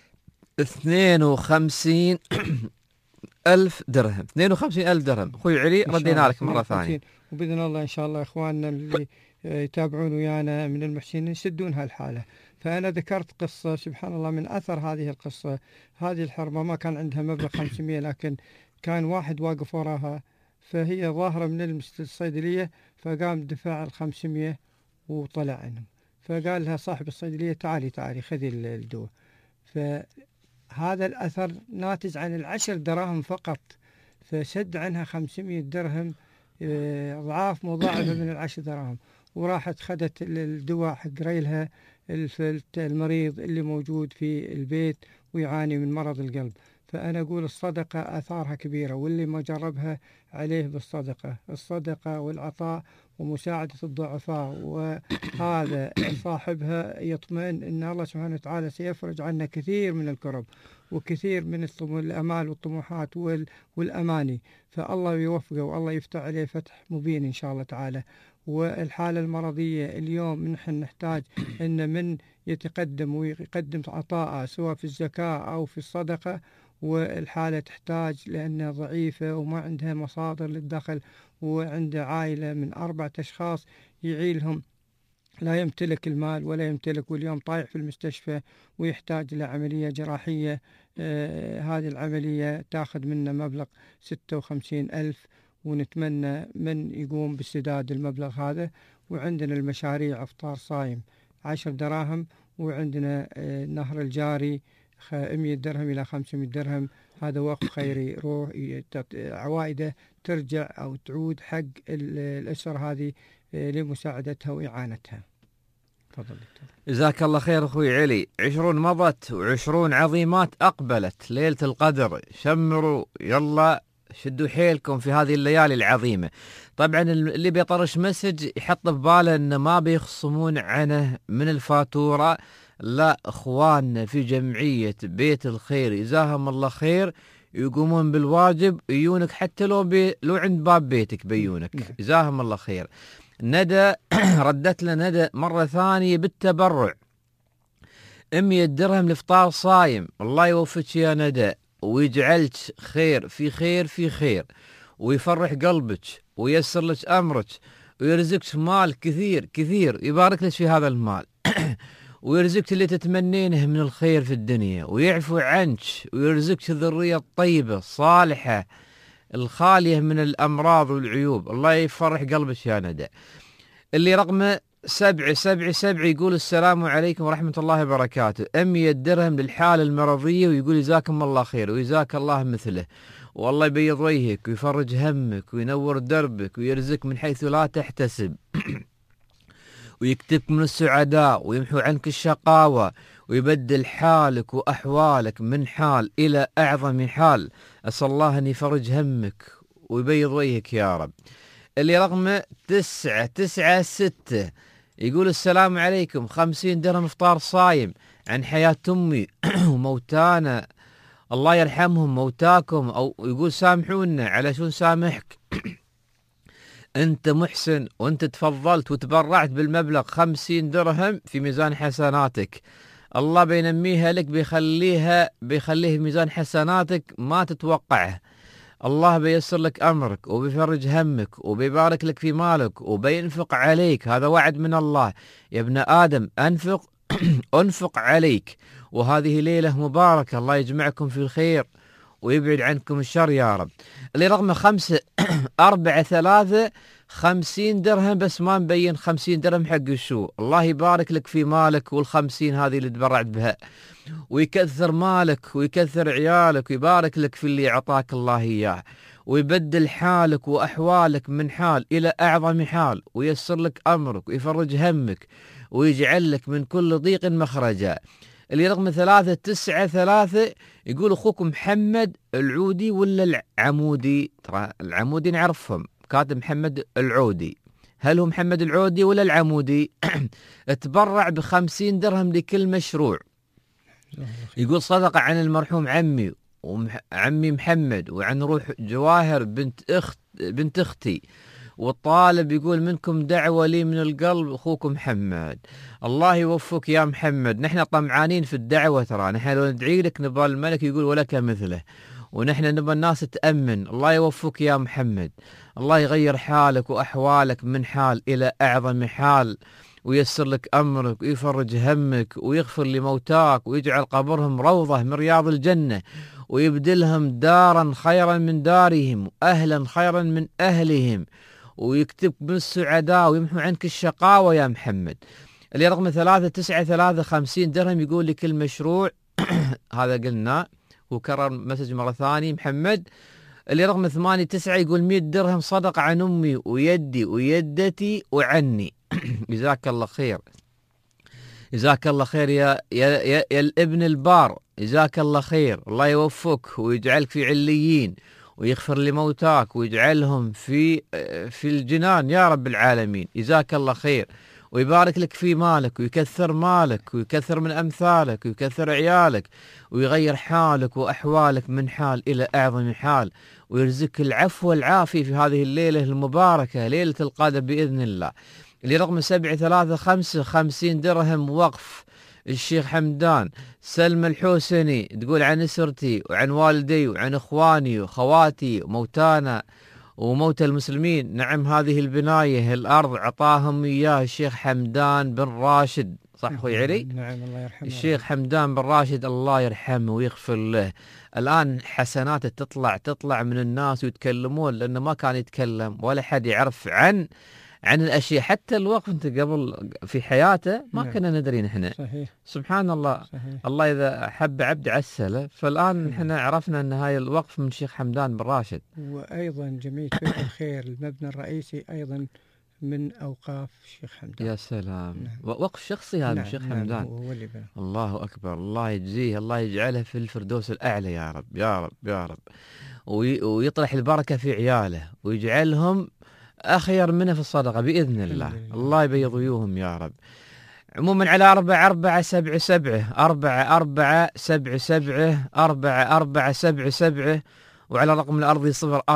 52,000 درهم. 52,000 درهم أخوي علي، ردينا لك مرة ثانية. وبإذن الله إن شاء الله إخواننا اللي يتابعون ويانا من المحسنين يسدون هالحالة. فأنا ذكرت قصة سبحان الله من أثر هذه القصة. هذه الحرمة ما كان عندها مبلغ 500، لكن كان واحد واقف وراها، فهي ظاهرة من الصيدلية، فقام دفع 500 وطلع عنهم. فقال لها صاحب الصيدلية تعالي خذي الدواء. فهذا الأثر ناتج عن 10 دراهم فقط، فسد عنها 500 درهم، أضعاف مضاعفة من 10 دراهم. وراحت خدت الدواء حق ريلها المريض اللي موجود في البيت ويعاني من مرض القلب. فأنا أقول الصدقة آثارها كبيرة، واللي ما جربها عليه بالصدقة. الصدقة والعطاء ومساعدة الضعفاء، وهذا صاحبها يطمئن أن الله سبحانه وتعالى سيفرج عنا كثير من الكرب وكثير من الأمال والطموحات والأماني، فالله يوفقه والله يفتح عليه فتح مبين إن شاء الله تعالى. والحالة المرضية اليوم نحن نحتاج أن من يتقدم ويقدم عطاء سواء في الزكاة أو في الصدقة، والحالة تحتاج لأنها ضعيفة وما عندها مصادر للدخل، وعنده عائلة من 4 أشخاص يعيلهم، لا يمتلك المال ولا يمتلك، واليوم طايح في المستشفى ويحتاج لعملية جراحية. هذه العملية تأخذ منا مبلغ 56,000، ونتمنى من يقوم بسداد المبلغ هذا. وعندنا المشاريع إفطار صايم 10 دراهم، وعندنا نهر الجاري 100 درهم إلى 500 درهم، هذا وقف خيري روح عوائده ترجع أو تعود حق الأسر هذه لمساعدتها وإعانتها. تفضل دكتور. جزاك الله خير أخوي علي. 20 مضت و20 عظيمات أقبلت، ليلة القدر، شمروا يلا شدوا حيلكم في هذه الليالي العظيمة. طبعا اللي بيطرش مسج يحط في باله أنه ما بيخصمون عنه من الفاتورة، لا، اخواننا في جمعية بيت الخير جزاهم الله خير يقومون بالواجب، يجونك حتى لو عند باب بيتك بيونك، جزاهم الله خير. ندى ردت لنا ندى مرة ثانية بالتبرع 100 درهم لإفطار صايم. الله يوفقك يا ندى ويجعلك خير في خير في خير، ويفرح قلبك وييسر لك أمرك ويرزقك مال كثير كثير، يبارك لك في هذا المال ويرزقك اللي تتمنينه من الخير في الدنيا، ويعفو عنك ويرزقك الذرية الطيبة الصالحة الخالية من الأمراض والعيوب. الله يفرح قلبك يا ندى. اللي رقمه 777 يقول السلام عليكم ورحمة الله وبركاته، 100 درهم للحالة المرضية، ويقول جزاكم الله خير وجزاك الله مثله، والله يبيض وجهك ويفرج همك وينور دربك ويرزقك من حيث لا تحتسب ويكتبك من السعداء ويمحو عنك الشقاوة ويبدل حالك وأحوالك من حال إلى أعظم حال. أسأل الله أن يفرج همك ويبيض وجهك يا رب. اللي رقمه 996 يقول السلام عليكم، 50 درهم إفطار صايم عن حياة أمي وموتانا، الله يرحمهم موتاكم، أو يقول سامحونا على شو نسامحك أنت محسن وأنت تفضلت وتبرعت بالمبلغ 50 درهم في ميزان حسناتك، الله بينميها لك بيخليه ميزان حسناتك ما تتوقعه. الله بيسر لك أمرك وبيفرج همك وبيبارك لك في مالك وبينفق عليك، هذا وعد من الله يا ابن آدم، أنفق عليك، وهذه ليلة مباركة، الله يجمعكم في الخير ويبعد عنكم الشر يا رب. اللي رقم 543 50 درهم، بس ما مبين 50 درهم حق الشو. الله يبارك لك في مالك وال50 هذه اللي تبرعت بها، ويكثر مالك ويكثر عيالك ويبارك لك في اللي أعطاك الله إياه، ويبدل حالك وأحوالك من حال إلى أعظم حال، ويسر لك أمرك ويفرج همك ويجعل لك من كل ضيق مخرجا. اللي رقم 393 يقول أخوكم محمد العودي ولا العمودي؟ ترى العمودي نعرفهم، كاتب محمد العودي، هل هو محمد العودي ولا العمودي؟ تبرع ب50 درهم لكل مشروع. يقول صدقة عن المرحوم عمي محمد، وعن روح جواهر بنت أختي، والطالب يقول منكم دعوة لي من القلب أخوكم محمد. الله يوفقك يا محمد، نحن طمعانين في الدعوة، ترى نحن لو ندعي لك نبغى الملك يقول ولك مثله، ونحن نبغى الناس تأمن. الله يوفقك يا محمد، الله يغير حالك وأحوالك من حال إلى أعظم حال، ويسر لك أمرك ويفرج همك ويغفر لموتاك ويجعل قبرهم روضة من رياض الجنة، ويبدلهم دارا خيرا من دارهم وأهلا خيرا من أهلهم، ويكتب بالسعداء ويمحو عنك الشقاوة يا محمد. اللي رقم 393 50 درهم يقول لكل مشروع هذا قلنا وكرر مسج مرة ثانية محمد. اللي رقم 89 يقول 100 درهم صدقة عن أمي ويدي ويدتي وعني. جزاك الله خير، جزاك الله خير يا الابن البار، جزاك الله خير، الله يوفقك ويجعلك في عليين ويغفر لموتاك ويجعلهم في الجنان يا رب العالمين. جزاك الله خير ويبارك لك في مالك ويكثر مالك ويكثر من أمثالك ويكثر عيالك ويغير حالك وأحوالك من حال إلى أعظم حال، ويرزقك العفو والعافية في هذه الليلة المباركة ليلة القدر بإذن الله. اللي رقم 735 50 درهم وقف الشيخ حمدان. سلمى الحوسني تقول عن أسرتي وعن والدي وعن إخواني وخواتي وموتانا وموتى المسلمين. نعم هذه البناية الأرض عطاهم إياه الشيخ حمدان بن راشد، صح أخوي علي؟ نعم الله يرحمه. الشيخ حمدان بن راشد الله يرحمه ويغفر له. الآن حسناته تطلع من الناس ويتكلمون، لأنه ما كان يتكلم ولا حد يعرف عن الأشياء. حتى الوقف أنت قبل في حياته ما كنا ندري نحن. صحيح. سبحان الله. صحيح. الله إذا حب عبد عسله. فالآن نحن عرفنا أن هاي الوقف من الشيخ حمدان بن راشد. وأيضا جمعية بيت الخير المبنى الرئيسي أيضا من أوقاف الشيخ حمدان. يا سلام. نعم. وقف شخصي هذا الشيخ حمدان. هو اللي بنا. الله أكبر، الله يجزيه، الله يجعله في الفردوس الأعلى يا رب يا رب يا رب، ويطرح البركة في عياله ويجعلهم أخير منه في الصدقة بإذن الله. الله يبيض وجوههم يا رب. عموما على 4477 4477 4477 وعلى رقم الأرضي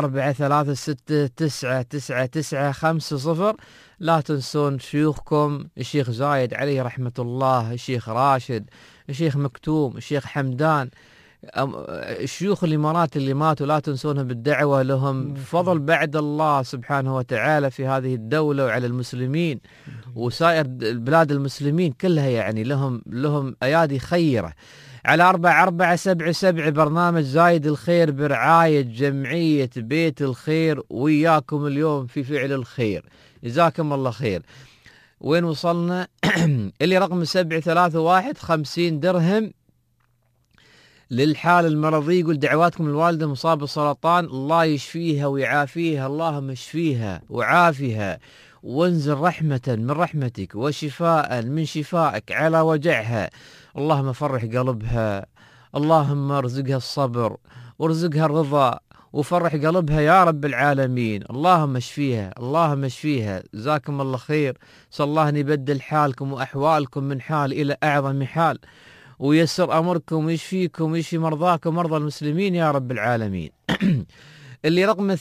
0436999950. لا تنسون شيوخكم الشيخ زايد عليه رحمة الله، الشيخ راشد، الشيخ مكتوم، الشيخ حمدان، الشيوخ الإمارات اللي ماتوا لا تنسونهم بالدعوة لهم فضل بعد الله سبحانه وتعالى في هذه الدولة وعلى المسلمين وسائر بلاد المسلمين كلها، يعني لهم أيادي خيرة. على 4477 برنامج زايد الخير برعاية جمعية بيت الخير وياكم اليوم في فعل الخير. جزاكم الله خير. وين وصلنا؟ اللي رقم 731 50 درهم للحالة المرضية. يقول دعواتكم الوالدة مصابة بالسرطان، الله يشفيها ويعافيها، اللهم اشفيها وعافيها وانزل رحمة من رحمتك وشفاء من شفائك على وجعها، اللهم فرح قلبها، اللهم ارزقها الصبر وارزقها الرضا وفرح قلبها يا رب العالمين، اللهم اشفيها اللهم اشفيها. جزاكم الله خير. صلى الله أن يبدل حالكم وأحوالكم من حال إلى أعظم حال ويسر أمركم ويشفيكم ويشفي مرضاكم ومرضى المسلمين يا رب العالمين. اللي رقم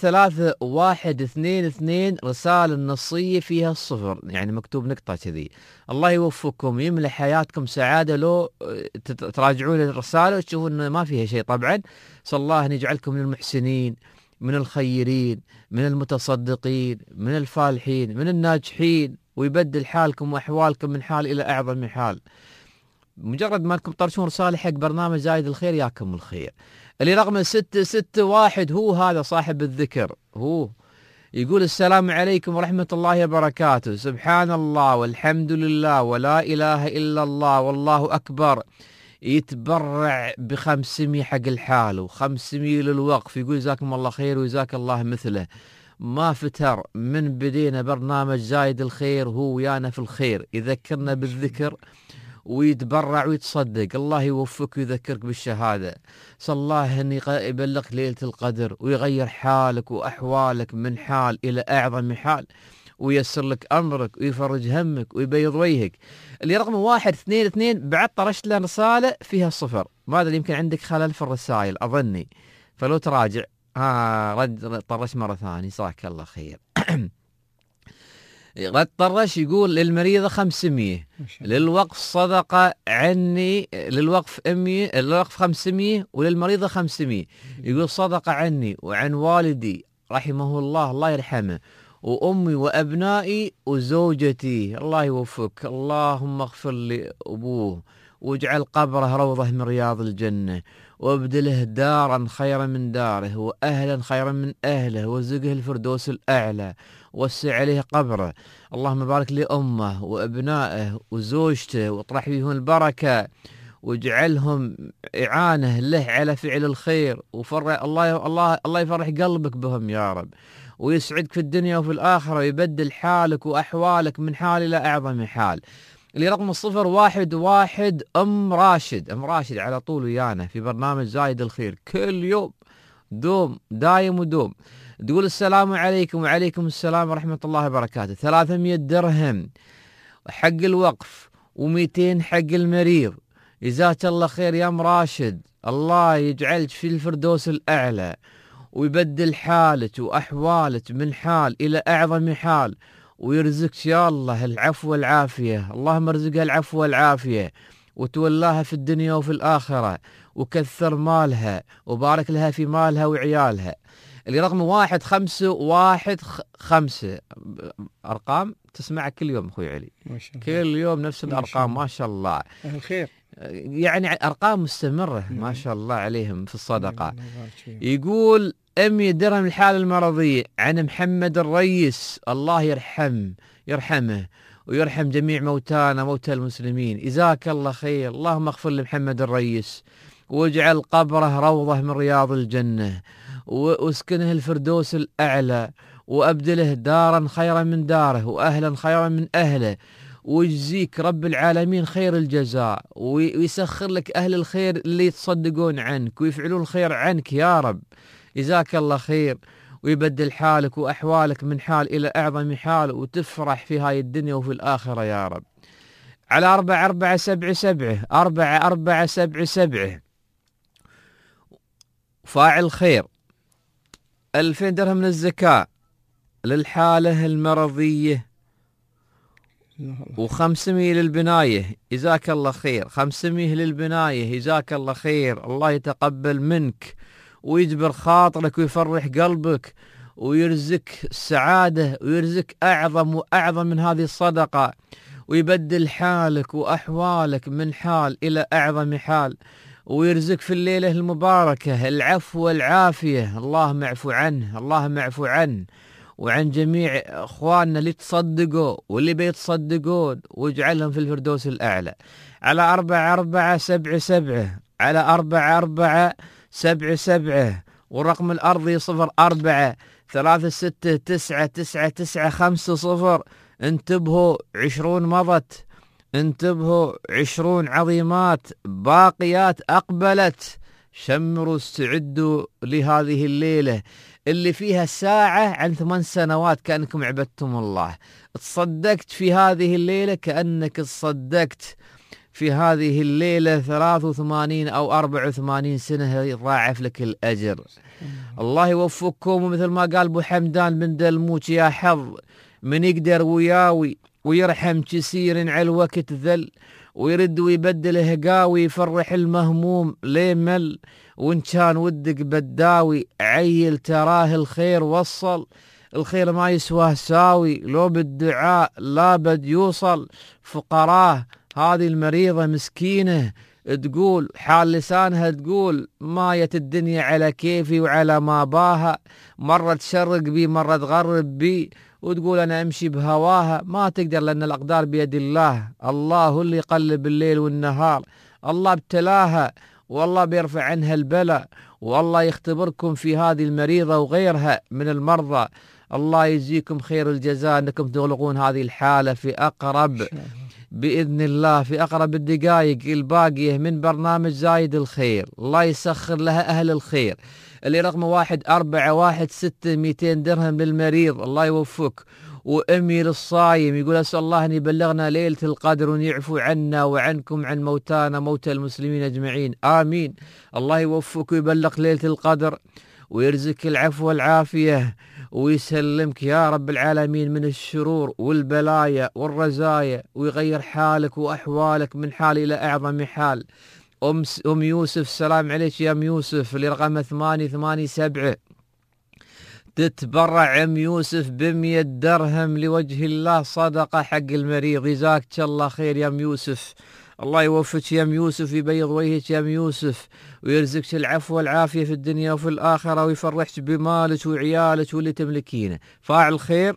3122 رسالة نصية فيها الصفر، يعني مكتوب نقطة كذي. الله يوفقكم يملى حياتكم سعادة لو تراجعون الرسالة وتشوفون أنه ما فيها شيء. طبعا صلى الله أن يجعلكم من المحسنين من الخيرين من المتصدقين من الفالحين من الناجحين ويبدل حالكم وأحوالكم من حال إلى أعظم حال. مجرد ما انكم ترشون رسالة حق برنامج زايد الخير ياكم الخير. اللي رقم 661 هو هذا صاحب الذكر، هو يقول السلام عليكم ورحمة الله وبركاته، سبحان الله والحمد لله ولا إله إلا الله والله أكبر. يتبرع ب500 حق الحال و500 للوقف. يقول جزاكم الله خير وجزاك الله مثله. ما فتر من بدينا برنامج زايد الخير هو ويانا في الخير، يذكرنا بالذكر ويتبرع ويتصدق. الله يوفقك ويذكرك بالشهادة. صلى الله أن يبلغك ليلة القدر ويغير حالك وأحوالك من حال إلى أعظم حال وييسر لك أمرك ويفرج همك ويبيض وجهك. اللي رقم 122 بعد طرشت له رسالة فيها الصفر، ما أدري يمكن عندك خلل في الرسائل أظني، فلو تراجع رد طرش مرة ثانية. جزاك الله خير. رد طرش يقول للمريضة 500 للوقف صدقة عني، للوقف 100 للوقف 500 وللمريضة 500. يقول صدقة عني وعن والدي رحمه الله الله يرحمه وأمي وأبنائي وزوجتي. الله يوفقك. اللهم اغفر لأبوه واجعل قبره روضة من رياض الجنة وابدله دارا خيرا من داره وأهلا خيرا من أهله وارزقه الفردوس الأعلى ووسع عليه قبره. اللهم بارك لأمه وأبنائه وزوجته واطرح فيهم البركة واجعلهم إعانة له على فعل الخير وفرح الله يفرح قلبك بهم يا رب ويسعدك في الدنيا وفي الآخرة ويبدل حالك وأحوالك من حال إلى أعظم حال. اللي رقم 011 أم راشد على طول ويانا في برنامج زايد الخير كل يوم، دوم دايم ودوم. تقول السلام عليكم. وعليكم السلام ورحمة الله وبركاته. 300 درهم حق الوقف و200 حق المريض. جزاك الله خير يا ام راشد، الله يجعلك في الفردوس الأعلى ويبدل حالك وأحوالك من حال إلى أعظم حال، ويرزقك يا الله العفو والعافية. اللهم ارزقها العفو والعافية وتولاها في الدنيا وفي الآخرة، وكثر مالها وبارك لها في مالها وعيالها. اللي رقم 1515 أرقام تسمعها كل يوم أخوي علي، ما شاء الله. كل يوم نفس الأرقام ما شاء الله. الخير يعني أرقام مستمرة ما شاء الله عليهم في الصدقة. يقول 100 درهم الحالة المرضية عن محمد الريس، الله يرحمه ويرحم جميع موتانا موتى المسلمين. جزاك الله خير. اللهم اغفر لمحمد الريس واجعل قبره روضة من رياض الجنة، واسكنه الفردوس الأعلى، وأبدله دارا خيرا من داره وأهلا خيرا من أهله، ويجزيك رب العالمين خير الجزاء، ويسخر لك أهل الخير اللي يتصدقون عنك ويفعلون الخير عنك يا رب. جزاك الله خير، ويبدل حالك وأحوالك من حال إلى أعظم حال، وتفرح في هاي الدنيا وفي الآخرة يا رب. على 4477 فاعل خير 2000 درهم من الزكاة للحالة المرضية، و500 للبناية. جزاك الله خير. 500 للبناية. جزاك الله خير. الله يتقبل منك ويجبر خاطرك ويفرح قلبك ويرزق السعادة ويرزق أعظم وأعظم من هذه الصدقة، ويبدل حالك وأحوالك من حال إلى أعظم حال، ويرزق في الليلة المباركة العفو والعافية. اللهم اعفو عنه، اللهم اعفو عنه وعن جميع اخواننا اللي تصدقوا واللي بيتصدقون، واجعلهم في الفردوس الأعلى. على 4477 على 4477 والرقم الأرضي 04 36999950. انتبهوا 20 مضت، انتبهوا 20 عظيمات باقيات أقبلت. شمروا استعدوا لهذه الليلة اللي فيها ساعة عن 8 سنوات كأنكم عبدتم الله. تصدقت في هذه الليلة كأنك تصدقت في هذه الليلة 83 أو 84 سنة، يضاعف لك الأجر. الله يوفقكم. ومثل ما قال أبو حمدان بن دلموت، يا حظ من يقدر وياوي ويرحم كسير على الوقت ذل، ويرد ويبدله قاوي، يفرح المهموم ليمل، وإن كان ودك بداوي عيل تراه الخير وصل. الخير ما يسواه ساوي، لو بالدعاء لا بد يوصل. فقراه هذه المريضة مسكينة تقول حال لسانها، تقول مايت الدنيا على كيفي وعلى ما باها، مرة تشرق بي مرة تغرب بي، وتقول أنا أمشي بهواها. ما تقدر لأن الأقدار بيد الله، الله هو اللي يقلب الليل والنهار. الله ابتلاها والله بيرفع عنها البلاء، والله يختبركم في هذه المريضة وغيرها من المرضى. الله يجزيكم خير الجزاء أنكم تغلقون هذه الحالة في أقرب بإذن الله، في أقرب الدقائق الباقية من برنامج زايد الخير. الله يسخر لها أهل الخير. اللي رقم 1416 200 درهم للمريض، الله يوفق. وأمي للصايم، يقول أسأل الله أن يبلغنا ليلة القدر وأن يعفو عنا وعنكم عن موتانا موتى المسلمين أجمعين، آمين. الله يوفق ويبلغ ليلة القدر ويرزق العفو والعافية ويسلمك يا رب العالمين من الشرور والبلايا والرزايا، ويغير حالك وأحوالك من حال إلى أعظم حال. أم يوسف، سلام عليك يا أم يوسف، اللي رقم 887 تتبرع أم يوسف ب100 درهم لوجه الله صدقة حق المريض. جزاك الله خير يا أم يوسف. الله يوفقك يا أم يوسف، يبيض وجهك يا أم يوسف، ويرزقك العفو والعافية في الدنيا وفي الآخرة، ويفرحك بمالك وعيالك واللي تملكينه. فاعل خير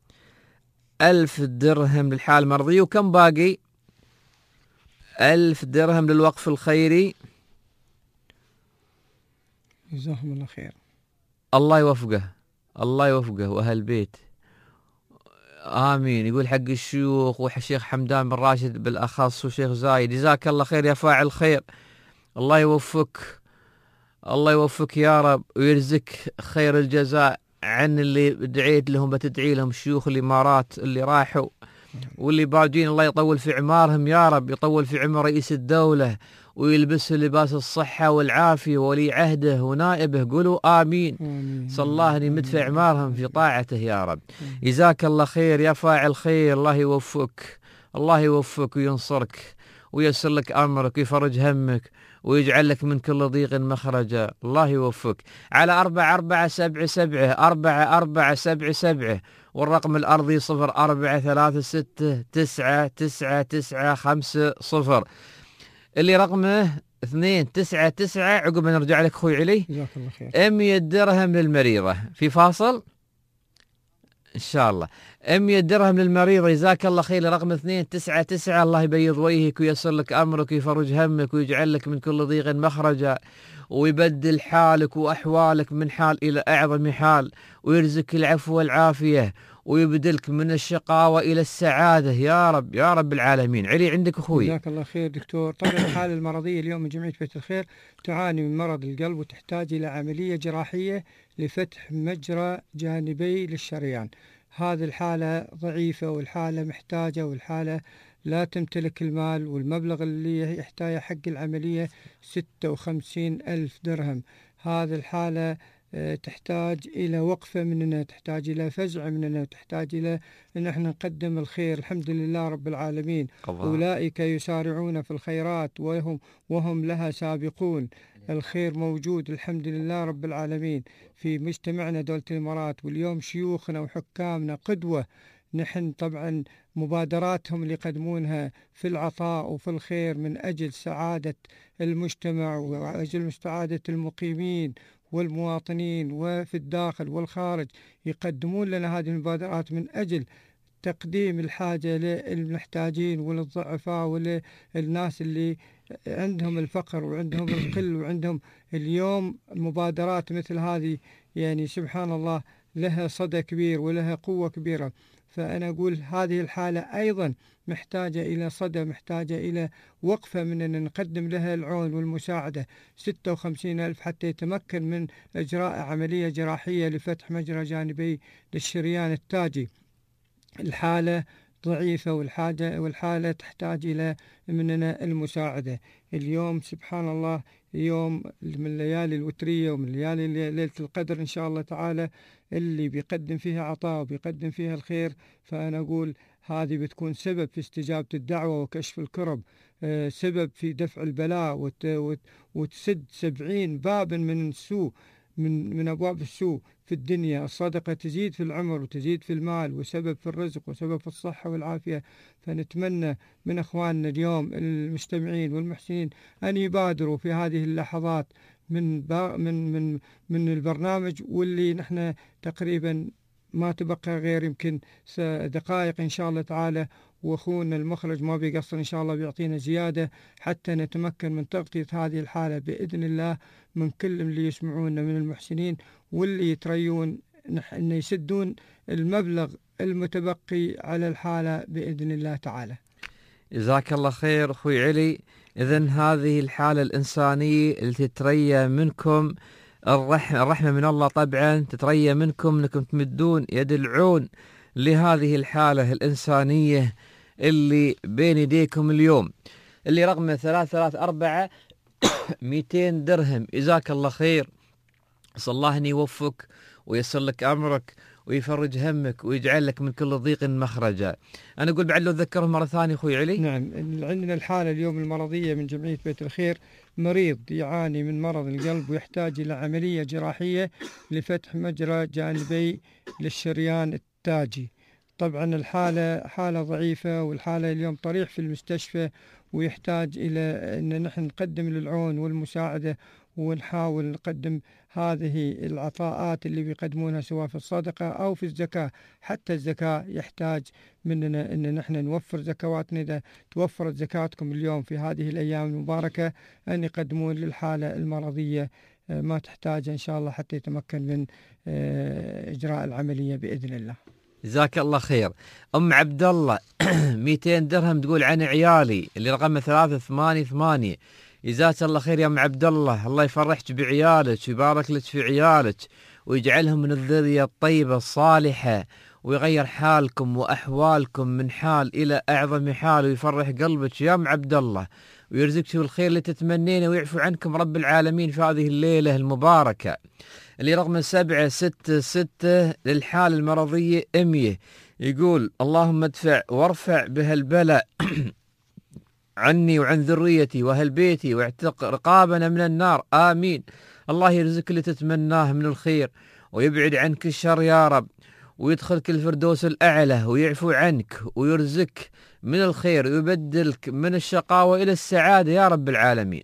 1000 درهم للحال المرضية. وكم باقي؟ 1000 درهم للوقف الخيري. جزاهم الله خير. الله يوفقه، الله يوفقه وأهل البيت. آمين. يقول حق الشيوخ والشيخ حمدان بن راشد بالأخص وشيخ زايد، جزاك الله خير يا فاعل خير، الله يوفقك، الله يوفقك يا رب ويرزقك خير الجزاء عن اللي دعيت لهم، بتدعي لهم شيوخ الإمارات اللي راحوا واللي باجين، الله يطول في عمارهم يا رب، يطول في عمر رئيس الدولة ويلبسه لباس الصحة والعافية ولي عهده ونائبه، قولوا آمين. صلى الله أن يمد في أعمارهم في طاعته يا رب. جزاك الله خير يا فاعل خير، الله يوفقك، الله يوفقك وينصرك وييسر لك أمرك ويفرج همك ويجعل لك من كل ضيق مخرجا، الله يوفقك. على 4477 4477 والرقم الأرضي 0436999950 اللي رقمه 299. عقب ما نرجع لك أخوي علي، جزاك الله خير. 100 درهم للمريضة في فاصل إن شاء الله. 100 درهم للمريضة، جزاك الله خير، رقم 299. الله يبيض وجهك وييسر لك أمرك ويفرج همك ويجعل لك من كل ضيق مخرجا ويبدل حالك وأحوالك من حال إلى أعظم حال ويرزقك العفو والعافية ويبدلك من الشقاوة إلى السعادة يا رب يا رب العالمين. علي عندك أخوي. جزاك الله خير دكتور. طبعا الحالة المرضية اليوم من جمعية بيت الخير تعاني من مرض القلب وتحتاج إلى عملية جراحية لفتح مجرى جانبي للشريان. هذه الحالة ضعيفة والحالة محتاجة والحالة لا تمتلك المال، والمبلغ اللي يحتاج حق العملية 56,000 درهم. هذه الحالة تحتاج إلى وقفة مننا، تحتاج إلى فزع مننا، تحتاج إلى أن احنا نقدم الخير. الحمد لله رب العالمين، أولئك يسارعون في الخيرات وهم لها سابقون. الخير موجود الحمد لله رب العالمين في مجتمعنا دولة الإمارات، واليوم شيوخنا وحكامنا قدوة. نحن طبعا مبادراتهم اللي يقدمونها في العطاء وفي الخير من أجل سعادة المجتمع وأجل سعادة المقيمين والمواطنين وفي الداخل والخارج، يقدمون لنا هذه المبادرات من أجل تقديم الحاجة للمحتاجين وللضعفاء وللناس اللي عندهم الفقر وعندهم القل وعندهم اليوم. مبادرات مثل هذه يعني سبحان الله لها صدى كبير ولها قوة كبيرة. فأنا أقول هذه الحالة أيضا محتاجة إلى صدى، محتاجة إلى وقفة مننا نقدم لها العون والمساعدة. 56,000 حتى يتمكن من إجراء عملية جراحية لفتح مجرى جانبي للشريان التاجي. الحالة ضعيفة والحالة تحتاج إلى مننا المساعدة. اليوم سبحان الله يوم من الليالي الوترية ومن ليالي ليلة القدر إن شاء الله تعالى اللي بيقدم فيها عطاء وبيقدم فيها الخير. فأنا أقول هذه بتكون سبب في استجابة الدعوة وكشف الكرب، سبب في دفع البلاء وتسد 70 باب من السوء من أبواب السوء في الدنيا. الصدقة تزيد في العمر وتزيد في المال وسبب في الرزق وسبب في الصحة والعافية. فنتمنى من أخواننا اليوم المستمعين والمحسنين أن يبادروا في هذه اللحظات من البرنامج، واللي نحن تقريبا ما تبقى غير يمكن دقائق إن شاء الله تعالى، وأخونا المخرج ما بيقصر إن شاء الله بيعطينا زيادة حتى نتمكن من تغطية هذه الحالة بإذن الله من كل اللي يسمعونا من المحسنين واللي يتريون أن يسدون المبلغ المتبقي على الحالة بإذن الله تعالى. جزاك الله خير أخوي علي. إذن هذه الحالة الإنسانية اللي تتريى منكم الرحمة من الله، طبعا تتريى منكم أنكم تمدون يد العون لهذه الحالة الإنسانية اللي بين يديكم اليوم، اللي رقمه 334 200 درهم. جزاك الله خير، صلى الله أن يوفقك ويسر لك أمرك ويفرج همك ويجعل لك من كل ضيق مخرجا. أنا أقول بعد لو أذكره مرة ثانية أخوي علي. نعم، عندنا الحالة اليوم المرضية من جمعية بيت الخير، مريض يعاني من مرض القلب ويحتاج إلى عملية جراحية لفتح مجرى جانبي للشريان التاجي. طبعا الحالة حالة ضعيفة والحالة اليوم طريح في المستشفى، ويحتاج إلى أن نحن نقدم للعون والمساعدة ونحاول نقدم هذه العطاءات اللي بيقدمونها سواء في الصدقة أو في الزكاة. حتى الزكاة يحتاج مننا أن نحن نوفر زكواتنا. إذا توفرت زكاتكم اليوم في هذه الأيام المباركة أن يقدمون للحالة المرضية ما تحتاج إن شاء الله حتى يتمكن من إجراء العملية بإذن الله. جزاك الله خير. ام عبد الله 200 درهم تقول عن عيالي اللي رقمه 388. جزاك الله خير يا ام عبد الله، الله يفرحك بعيالك ويبارك لك في عيالك ويجعلهم من الذريه الطيبه الصالحه، ويغير حالكم واحوالكم من حال الى اعظم حال، ويفرح قلبك يا ام عبد الله، ويرزقك بالخير اللي تتمنينه، ويعفو عنكم رب العالمين في هذه الليله المباركه. اللي رقم 766 للحالة المرضية 100 يقول اللهم ادفع وارفع بها البلاء عني وعن ذريتي وأهل بيتي، واعتق رقابنا من النار، آمين. الله يرزقك اللي تتمناه من الخير ويبعد عنك الشر يا رب، ويدخلك الفردوس الأعلى ويعفو عنك ويرزقك من الخير ويبدلك من الشقاوة إلى السعادة يا رب العالمين.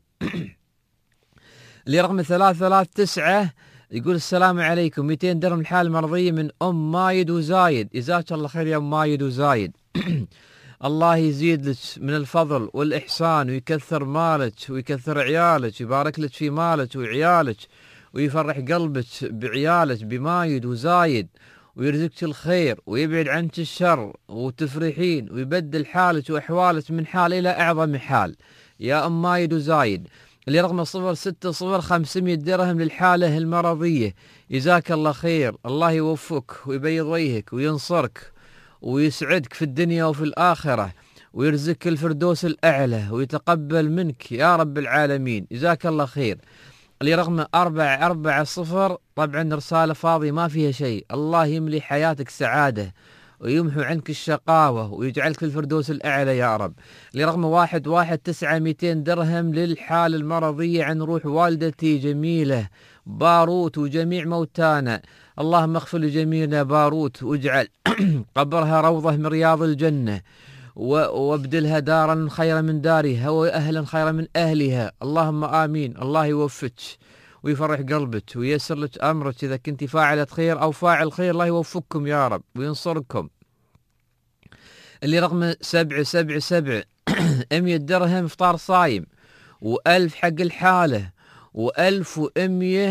اللي رقم 339 يقول السلام عليكم، 200 درهم الحالة المرضية من أم مايد وزايد. جزاك الله خير يا أم مايد وزايد. الله يزيد لك من الفضل والإحسان ويكثر مالك ويكثر عيالك ويبارك لك في مالك وعيالك ويفرح قلبك بعيالك بمايد وزايد، ويرزقك الخير ويبعد عنك الشر وتفرحين، ويبدل حالك وأحوالك من حال إلى أعظم حال يا أم مايد وزايد. اللي رقم 060 500 درهم للحالة المرضية. جزاك الله خير، الله يوفقك ويبيض وجهك وينصرك ويسعدك في الدنيا وفي الآخرة، ويرزقك الفردوس الأعلى ويتقبل منك يا رب العالمين. جزاك الله خير. اللي رقم 440 طبعا رسالة فاضية ما فيها شيء. الله يملي حياتك سعادة ويمحو عنك الشقاوة ويجعلك في الفردوس الأعلى يا رب. لرقم 119 200 درهم للحالة المرضية عن روح والدتي جميلة باروت وجميع موتانا. اللهم اغفر لجميعنا باروت واجعل قبرها روضة من رياض الجنة، وابدلها دارا خيرا من دارها وأهلا خيرا من أهلها. اللهم آمين. الله يوفقك ويفرح قلبك وييسر لك أمرك. إذا كنت فاعلة خير أو فاعل خير الله يوفقكم يا رب وينصركم. اللي رقم 777 100 درهم إفطار صايم، و1000 حق الحالة، و1100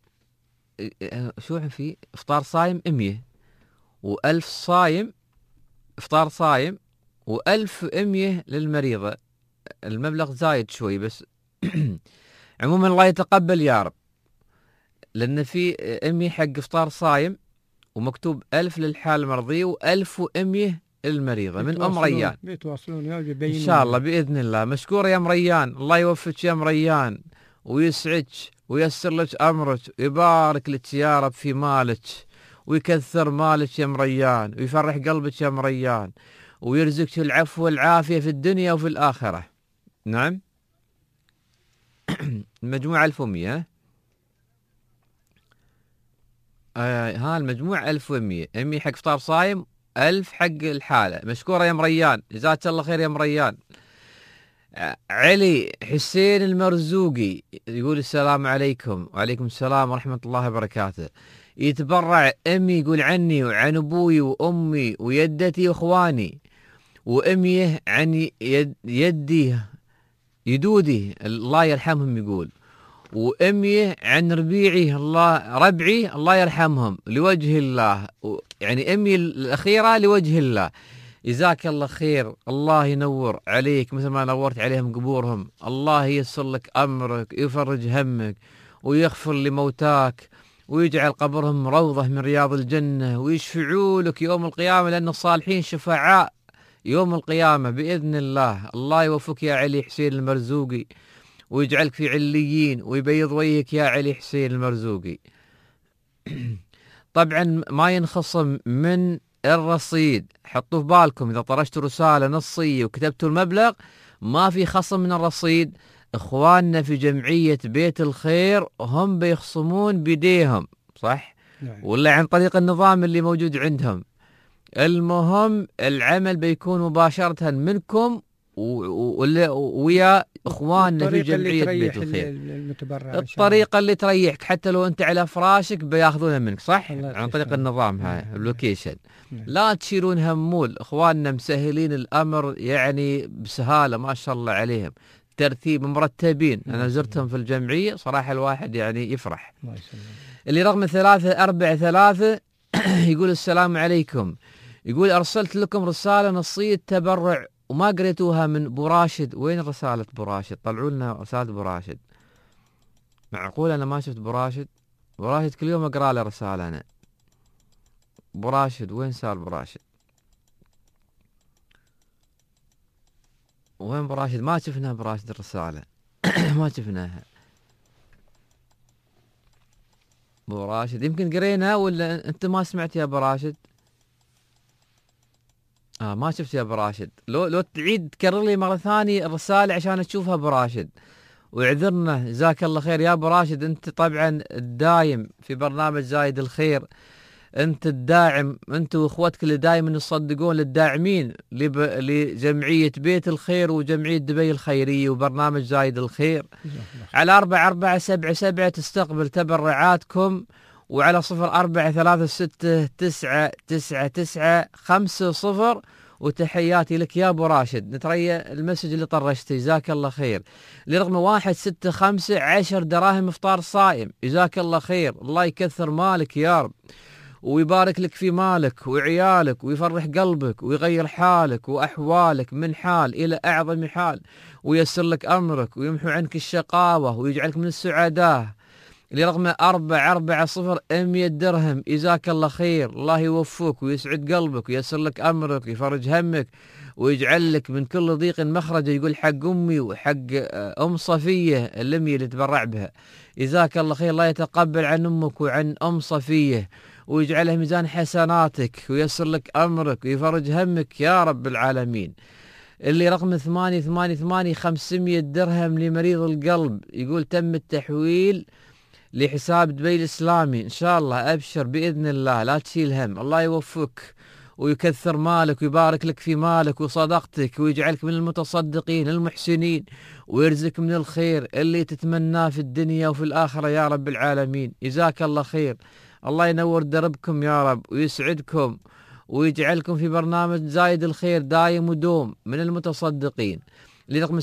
شو في إفطار صايم 100 و1000 صايم إفطار صايم، و1100 للمريضة. المبلغ زايد شوي بس عموما الله يتقبل يا رب، لأن في 100 حق إفطار صايم ومكتوب 1000 للحالة المرضية و1100 للمريضة من أم ريان. بيتواصلون إن شاء الله بإذن الله. مشكورة يا مريان، الله يوفقك يا مريان ويسعدك وييسر لك أمرك ويبارك لك يا رب في مالك ويكثر مالك يا مريان ويفرح قلبك يا مريان ويرزقك العفو والعافية في الدنيا وفي الآخرة. نعم. المجموعة 1100 ها المجموع 1100 100 حق إفطار صايم 1000 حق الحالة. مشكورة يا مريان، جزاك الله خير يا مريان. علي حسين المرزوقي يقول السلام عليكم. وعليكم السلام ورحمة الله وبركاته. يتبرع أمي يقول عني وعن أبوي وأمي ويدتي وإخواني، وأميه عن يدي يدودي الله يرحمهم يقول، وأميه عن ربيعي الله يرحمهم لوجه الله، يعني أمي الأخيرة لوجه الله. جزاك الله خير، الله ينور عليك مثل ما نورت عليهم قبورهم. الله ييسر لك أمرك يفرج همك ويغفر لموتاك ويجعل قبرهم روضة من رياض الجنة ويشفعوا لك يوم القيامة، لأن الصالحين شفعاء يوم القيامة بإذن الله. الله يوفقك يا علي حسين المرزوقي ويجعلك في عليين ويبيض وجهك يا علي حسين المرزوقي. طبعا ما ينخصم من الرصيد، حطوا في بالكم إذا طرشتوا رسالة نصية وكتبتوا المبلغ ما في خصم من الرصيد. إخواننا في جمعية بيت الخير هم بيخصمون بيديهم صح؟ ولا عن طريق النظام اللي موجود عندهم. المهم العمل بيكون مباشرة منكم ويا إخواننا في جمعية بيت الخير. الطريقة اللي تريحك حتى لو أنت على فراشك بياخذونها منك صح؟ عن طريق النظام هاي اللوكيشن. لا تشيلون همول، إخواننا مسهلين الأمر يعني بسهالة ما شاء الله عليهم، ترتيب مرتبين. أنا زرتهم في الجمعية صراحة الواحد يعني يفرح. اللي رقم 343 يقول السلام عليكم، يقول أرسلت لكم رسالة نصية تبرع وما قريتوها من أبو راشد. وين رسالة أبو راشد؟ طلعوا لنا رسالة أبو راشد. معقول أنا ما شفت أبو راشد؟ أبو راشد كل يوم أقرأ له رسالة أنا. أبو راشد وين صار أبو راشد؟ وين أبو راشد؟ ما شفنا أبو راشد الرسالة. ما شفناها. أبو راشد يمكن قرينا ولا أنت ما سمعت يا أبو راشد؟ ما شفت يا أبو راشد. لو تعيد تكرر لي مرة ثانية الرسالة عشان أشوفها أبو راشد. ويعذرنا جزاك الله خير يا أبو راشد. أنت طبعا الدايم في برنامج زايد الخير، أنت الداعم، أنت وإخوتك اللي دائما يصدقون للداعمين لجمعية بيت الخير وجمعية دبي الخيرية وبرنامج زايد الخير. على 4477 تستقبل تبرعاتكم، وعلى 0436999950. وتحياتي لك يا أبو راشد. نتريا المسج اللي طرشته جزاك الله خير. لرقم 165 10 دراهم إفطار صائم. جزاك الله خير، الله يكثر مالك يا رب ويبارك لك في مالك وعيالك ويفرح قلبك ويغير حالك وأحوالك من حال إلى أعظم حال ويسر لك أمرك ويمحو عنك الشقاوة ويجعلك من السعداء. لرقم 440 100 درهم. جزاك الله خير، الله يوفقك ويسعد قلبك ويسر لك أمرك ويفرج همك ويجعل لك من كل ضيق مخرجا. يقول حق أمي وحق أم صفية الأمية اللي تبرع بها. جزاك الله خير، الله يتقبل عن أمك وعن أم صفية ويجعلها ميزان حسناتك ويسر لك أمرك ويفرج همك يا رب العالمين. اللي رقم 888 500 درهم لمريض القلب. يقول تم التحويل لحساب دبي الإسلامي. إن شاء الله أبشر بإذن الله، لا تشيل هم. الله يوفقك ويكثر مالك ويبارك لك في مالك وصدقتك ويجعلك من المتصدقين المحسنين ويرزقك من الخير اللي تتمناه في الدنيا وفي الآخرة يا رب العالمين. جزاك الله خير، الله ينور دربكم يا رب ويسعدكم ويجعلكم في برنامج زايد الخير دايم ودوم من المتصدقين. لرقم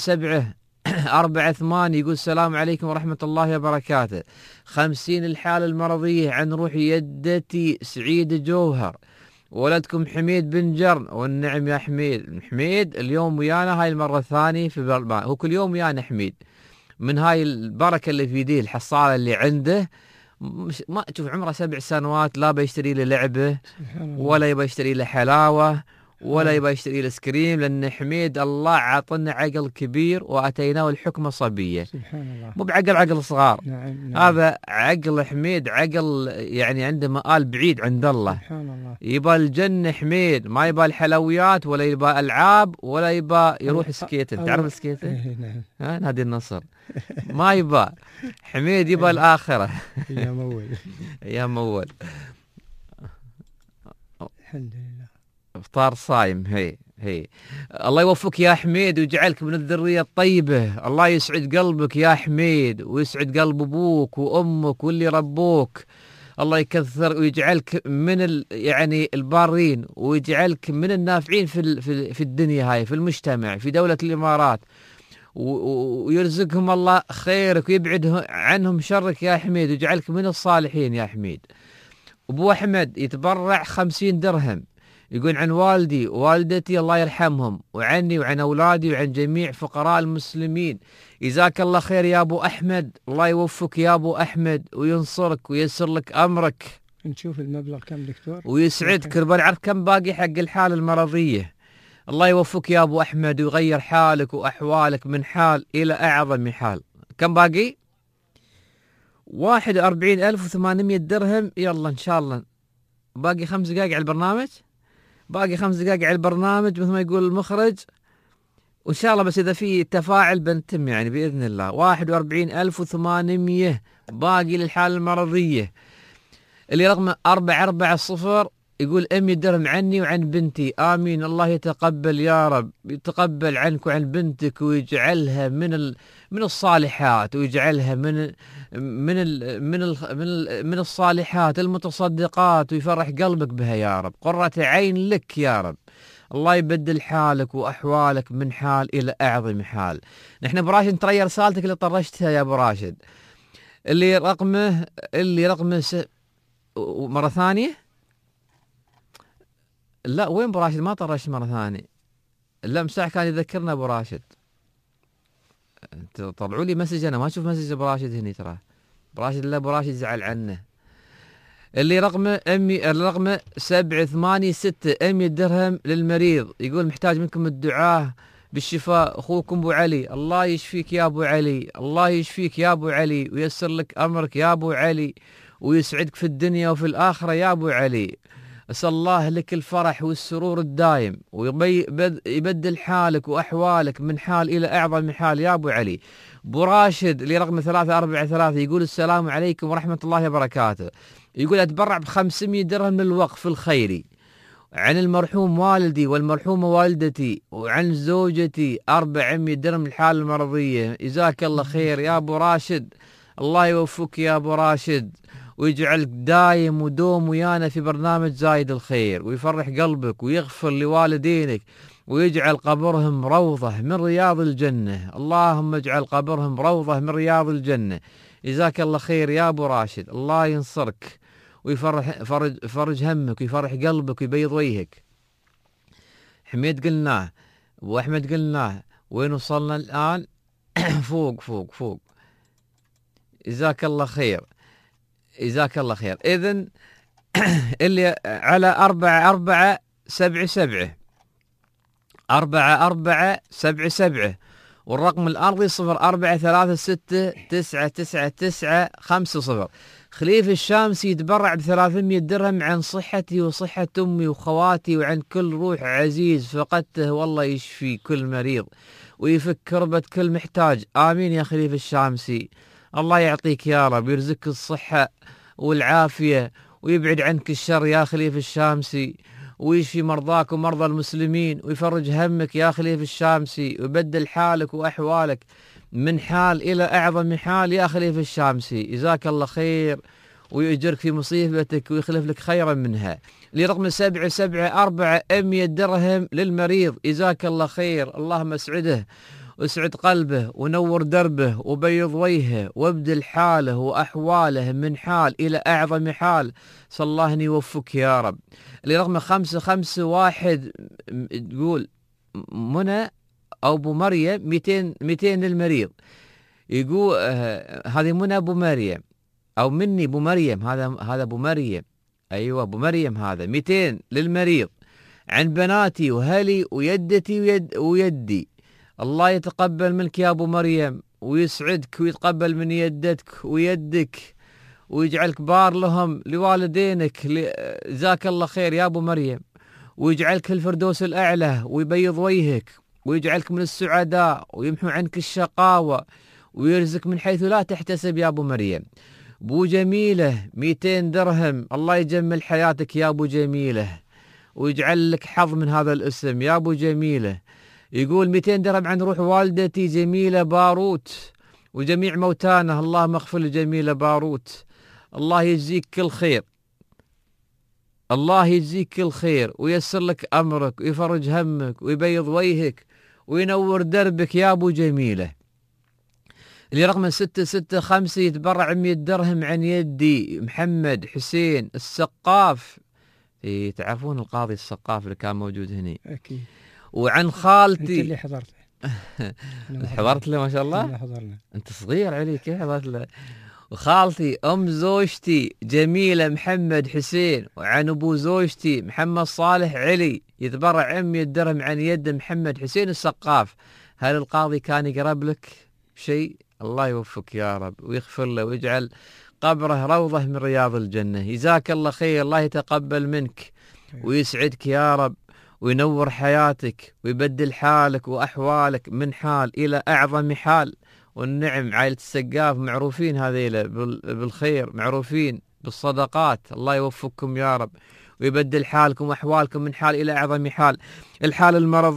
748 يقول السلام عليكم ورحمة الله وبركاته. 50 الحالة المرضية عن روح يدتي سعيد جوهر، ولدكم حميد بن جرن. والنعم يا حميد اليوم ويانا هاي المرة الثانية في برنامج. هو كل يوم ويانا حميد، من هاي البركة اللي في يديه الحصالة اللي عنده. ما تشوف عمره 7 سنوات لا بيشتري له لعبة ولا يبى يشتري له حلاوة ولا يبى يشتري له سكريم، لأن حميد الله عطنا عقل كبير وأتيناه الحكمة صبية. سبحان الله. مو بعقل صغار. نعم. هذا عقل حميد، عقل يعني عنده مآل بعيد عند الله. سبحان الله. يبى الجنة حميد، ما يبى الحلويات ولا يبى ألعاب ولا يبى يروح سكيتن. تعرف السكيتن؟ نعم. نادي النصر. ما يبى حميد، يبى الآخرة. يا مول. الحمد لله. افطار صايم. هي الله يوفقك يا حميد ويجعلك من الذرية الطيبة. الله يسعد قلبك يا حميد ويسعد قلب أبوك وأمك واللي ربوك. الله يكثر ويجعلك من يعني البارين ويجعلك من النافعين في الدنيا هاي، في المجتمع، في دولة الإمارات، ويرزقهم الله خيرك ويبعد عنهم شرك يا حميد ويجعلك من الصالحين يا حميد. أبو أحمد يتبرع 50 درهم. يقول عن والدي ووالدتي الله يرحمهم وعني وعن أولادي وعن جميع فقراء المسلمين. جزاك الله خير يا أبو أحمد، الله يوفقك يا أبو أحمد وينصرك ويسر لك أمرك. نشوف المبلغ كم دكتور ويسعدك. نعرف كم باقي حق الحالة المرضية. الله يوفقك يا أبو أحمد ويغير حالك وأحوالك من حال إلى أعظم حال. كم باقي؟ 41,800 درهم. يلا إن شاء الله باقي 5 دقائق على البرنامج. باقي 5 دقائق على البرنامج مثل ما يقول المخرج، وإن شاء الله بس إذا في تفاعل بنتم يعني بإذن الله. 41,800 باقي للحالة المرضية. اللي رقم 440 يقول 100 درهم عني وعن بنتي. آمين. الله يتقبل يا رب، يتقبل عنك وعن بنتك ويجعلها من الصالحات ويجعلها من الصالحات المتصدقات ويفرح قلبك بها يا رب. قرة عين لك يا رب. الله يبدل حالك وأحوالك من حال إلى أعظم حال. نحن أبو راشد نتريا رسالتك اللي طرشتها يا أبو راشد. اللي رقمه مرة ثانية لا وين ابو راشد؟ ما طرش مره ثانيه. لا مساح كان يذكرنا ابو راشد. طلعوا لي مسج، انا ما اشوف مسج ابو راشد هني ترى. ابو راشد لا، ابو راشد زعل عنه. اللي رقمه الرقم 786 100 درهم للمريض، يقول محتاج منكم الدعاء بالشفاء، اخوكم ابو علي. الله يشفيك يا ابو علي، الله يشفيك يا ابو علي، وييسر لك امرك يا ابو علي، ويسعدك في الدنيا وفي الاخره يا ابو علي. اسال الله لك الفرح والسرور الدائم، ويبدل حالك واحوالك من حال الى اعظم من حال يا ابو علي. ابو راشد اللي رقم 343 يقول السلام عليكم ورحمه الله وبركاته. يقول اتبرع ب500 درهم للوقف الخيري عن المرحوم والدي والمرحومه والدتي، وعن زوجتي 400 درهم للحاله المرضيه. جزاك الله خير يا ابو راشد، الله يوفقك يا ابو راشد، ويجعلك دايم ودوم ويانا في برنامج زايد الخير، ويفرح قلبك ويغفر لوالدينك، ويجعل قبرهم روضة من رياض الجنة. اللهم اجعل قبرهم روضة من رياض الجنة. جزاك الله خير يا ابو راشد، الله ينصرك ويفرج همك ويفرح قلبك ويبيض وجهك. حميد قلناه، ابو احمد قلناه، وين وصلنا الان؟ فوق فوق فوق. جزاك الله خير، جزاك الله خير. إذن اللي على 4477 4477 والرقم الأرضي 0436999950. خليف الشامسي يتبرع ب300 درهم عن صحتي وصحة أمي وخواتي، وعن كل روح عزيز فقدته، والله يشفي كل مريض ويفك كربة كل محتاج. آمين يا خليف الشامسي، الله يعطيك يا رب، ويرزقك الصحة والعافية، ويبعد عنك الشر يا خليف الشامسي، ويشفي مرضاك ومرضى المسلمين، ويفرج همك يا خليف الشامسي، ويبدل حالك وأحوالك من حال إلى أعظم من حال يا خليف الشامسي. جزاك الله خير، ويؤجرك في مصيبتك ويخلف لك خيرا منها. لرقم 774 100 درهم للمريض. جزاك الله خير، اللهم اسعده واسعد قلبه ونور دربه وبيض وجهه وابدل حاله وأحواله من حال إلى أعظم حال. صلى الله أن يوفقك يا رب. اللي رقم 551 تقول منى أو أبو مريم 200 للمريض. يقول هذه منى أبو مريم أو مني أبو مريم، هذا أبو مريم، أيوة أبو مريم، هذا 200 للمريض عن بناتي وهلي ويدتي ويدي. الله يتقبل منك يا أبو مريم، ويسعدك ويتقبل من يدتك ويدك، ويجعلك بار لهم لوالدينك. جزاك الله خير يا أبو مريم، ويجعلك في الفردوس الأعلى، ويبيض وجهك، ويجعلك من السعداء، ويمحو عنك الشقاوة، ويرزق من حيث لا تحتسب يا أبو مريم. أبو جميلة 200 درهم، الله يجمل حياتك يا أبو جميلة، ويجعل لك حظ من هذا الاسم يا أبو جميلة. يقول 200 درهم عن روح والدتي جميلة باروت وجميع موتانا، اللهم اغفر لجميلة باروت. الله يجزيك كل خير، الله يجزيك كل خير، وييسر لك أمرك، ويفرج همك، ويبيض وجهك، وينور دربك يا أبو جميلة. اللي رقم 665 يتبرع 100 درهم عن يدي محمد حسين السقاف. تعرفون القاضي السقاف اللي كان موجود هنا؟ أكيد. وعن خالتي. أنت اللي حضرته. حضرت له ما شاء الله؟ حضرنا. أنت صغير علي، كيف حضرت له؟ وخالتي أم زوجتي جميلة محمد حسين، وعن أبو زوجتي محمد صالح علي يتبرع 100 درهم عن يد محمد حسين السقاف. هل القاضي كان يقرب لك شيء؟ الله يوفقك يا رب، ويغفر له، ويجعل قبره روضة من رياض الجنة. جزاك الله خير، الله يتقبل منك ويسعدك يا رب، وينور حياتك، ويبدل حالك وأحوالك من حال إلى أعظم حال. والنعم عائلة السقاف معروفين هذيلا بالخير، معروفين بالصدقات. الله يوفقكم يا رب، ويبدل حالكم وأحوالكم من حال إلى أعظم حال. الحالة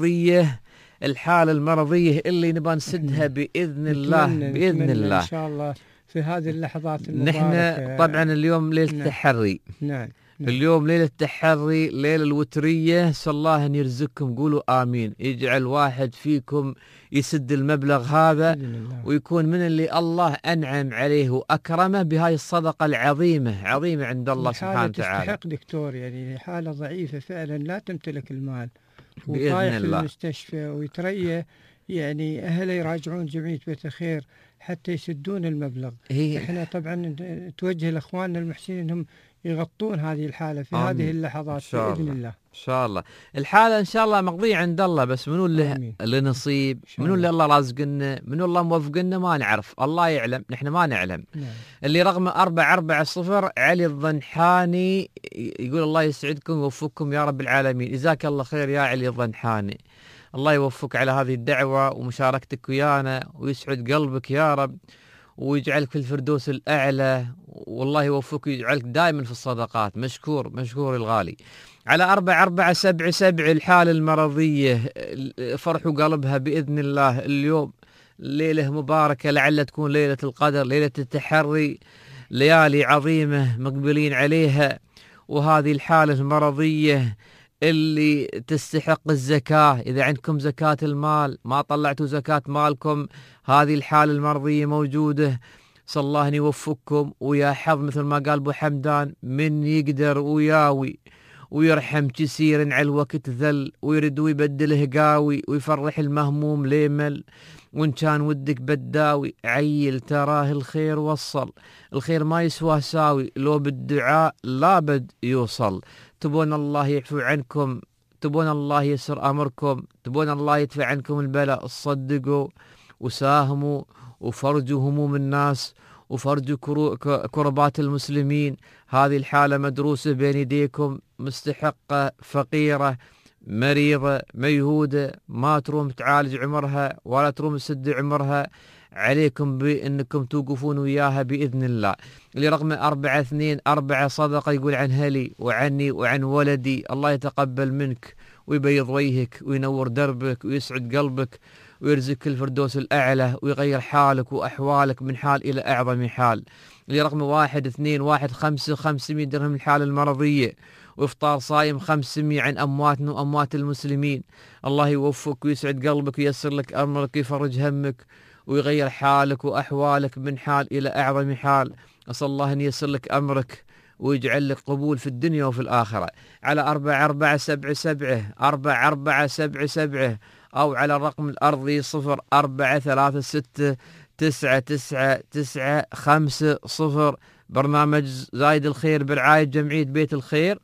المرضية اللي نبغى نسدها بإذن الله، بإذن الله إن شاء الله في هذه اللحظات المباركة. نحن طبعا اليوم ليلة التحري. نعم. اليوم ليلة التحري، ليلة الوترية، سأل الله أن يرزقكم، قولوا آمين، يجعل واحد فيكم يسد المبلغ هذا ويكون من اللي الله أنعم عليه وأكرمه بهاي الصدقة العظيمة، عظيمة عند الله سبحانه وتعالى. تستحق دكتور، يعني حالة ضعيفة فعلا لا تمتلك المال بإذن وطايح الله في المستشفى ويتريى، يعني أهله يراجعون جمعية بيت الخير حتى يسدون المبلغ. احنا طبعا توجه لأخواننا المحسنين أنهم يغطون هذه الحالة في هذه اللحظات بإذن الله. إن شاء الله الحالة إن شاء الله مقضية عند الله، بس منو اللي نصيب، منو اللي الله رازقنا، منو الله موفقنا ما نعرف، الله يعلم، نحن ما نعلم. اللي رقم 440 علي الضنحاني يقول الله يسعدكم ويوفقكم يا رب العالمين. جزاك الله خير يا علي الضنحاني، الله يوفقك على هذه الدعوة ومشاركتك ويانا، ويسعد قلبك يا رب، ويجعلك في الفردوس الأعلى، والله يوفقك ويجعلك دائما في الصدقات. مشكور مشكور الغالي. على 4477 الحالة المرضية، فرحوا قلبها بإذن الله. اليوم ليلة مباركة، لعل تكون ليلة القدر، ليلة التحري، ليالي عظيمة مقبلين عليها، وهذه الحالة المرضية اللي تستحق الزكاة. إذا عندكم زكاة المال ما طلعتوا زكاة مالكم، هذه الحالة المرضية موجودة. صلى الله أن يوفقكم ويا حظ، مثل ما قال أبو حمدان، من يقدر وياوي ويرحم كسير على الوقت ذل، ويرد ويبدله قاوي، ويفرح المهموم ليمل، وإن كان ودك بداوي عيل تراه الخير وصل، الخير ما يسوى ساوي، لو بالدعاء لابد يوصل. تبون الله يعفو عنكم، تبون الله يسر أمركم، تبون الله يدفع عنكم البلاء، صدقوا وساهموا وفرجوا هموم الناس وفرجوا كربات المسلمين. هذه الحالة مدروسة بين يديكم، مستحقة، فقيرة، مريضة، ميهودة، ما تروم تعالج عمرها ولا تروم تسد عمرها، عليكم بأنكم توقفون وياها بإذن الله. اللي رقم 424 صدقة يقول عن هلي وعني وعن ولدي، الله يتقبل منك ويبيض وجهك وينور دربك ويسعد قلبك ويرزقك الفردوس الأعلى ويغير حالك وأحوالك من حال إلى أعظم حال. اللي رقم 1215 500 درهم الحالة المرضية، وإفطار صايم 500 عن أمواتنا وأموات المسلمين. الله يوفقك ويسعد قلبك وييسر لك أمرك ويفرج همك ويغير حالك وأحوالك من حال إلى أعظم حال. أسأل الله أن ييسر لك أمرك ويجعل لك قبول في الدنيا وفي الآخرة. على 4477 4477 أو على الرقم الأرضي 0436 999950. برنامج زايد الخير برعاية جمعية بيت الخير.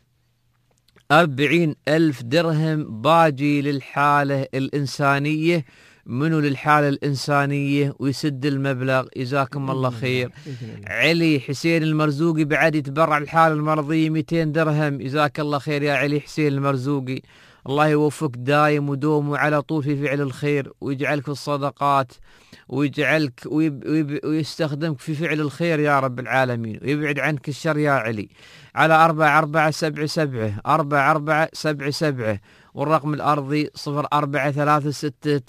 40,000 درهم باجي للحالة الإنسانية. منو للحالة الإنسانية ويسد المبلغ؟ جزاكم الله خير. علي حسين المرزوقي بعد يتبرع الحالة المرضية 200 درهم. جزاك الله خير يا علي حسين المرزوقي، الله يوفق دايم ودوم وعلى طول في فعل الخير، ويجعلك في الصدقات، ويجعلك ويستخدمك في فعل الخير يا رب العالمين، ويبعد عنك الشر يا علي. على 4477 4477 والرقم الأرضي 0436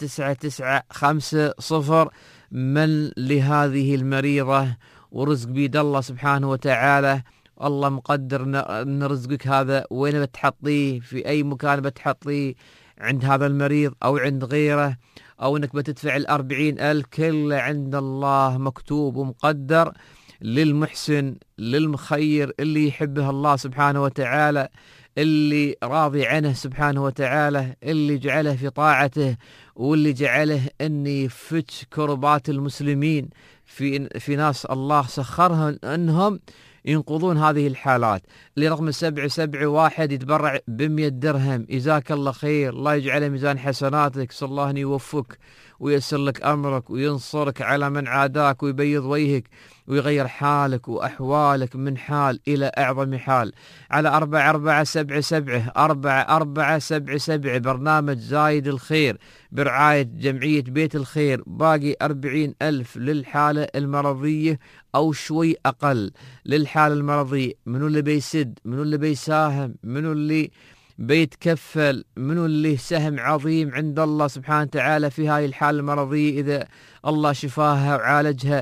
999950. من لهذه المريضة ورزق بيد الله سبحانه وتعالى، الله مقدر ان رزقك هذا وين بتحطيه، في اي مكان بتحطيه، عند هذا المريض او عند غيره، او انك بتدفع 40,000، كله عند الله مكتوب ومقدر للمحسن للمخير اللي يحبه الله سبحانه وتعالى، اللي راضي عنه سبحانه وتعالى، اللي جعله في طاعته، واللي جعله اني يفتش كربات المسلمين. في ناس الله سخرهم انهم ينقضون هذه الحالات. اللي رقم 771 يتبرع ب100 درهم. جزاك الله خير، الله يجعله ميزان حسناتك. صلى الله أن يوفقك وييسر لك أمرك وينصرك على من عاداك ويبيض وجهك ويغير حالك وأحوالك من حال إلى أعظم حال. على 4477 4477 برنامج زايد الخير برعاية جمعية بيت الخير، باقي 40,000 للحالة المرضية أو شوي أقل للحالة المرضية. منو اللي بيسد؟ منو اللي بيساهم؟ منو اللي بيتكفل؟ منو اللي سهم عظيم عند الله سبحانه وتعالى في هاي الحالة المرضية إذا الله شفاها وعالجها؟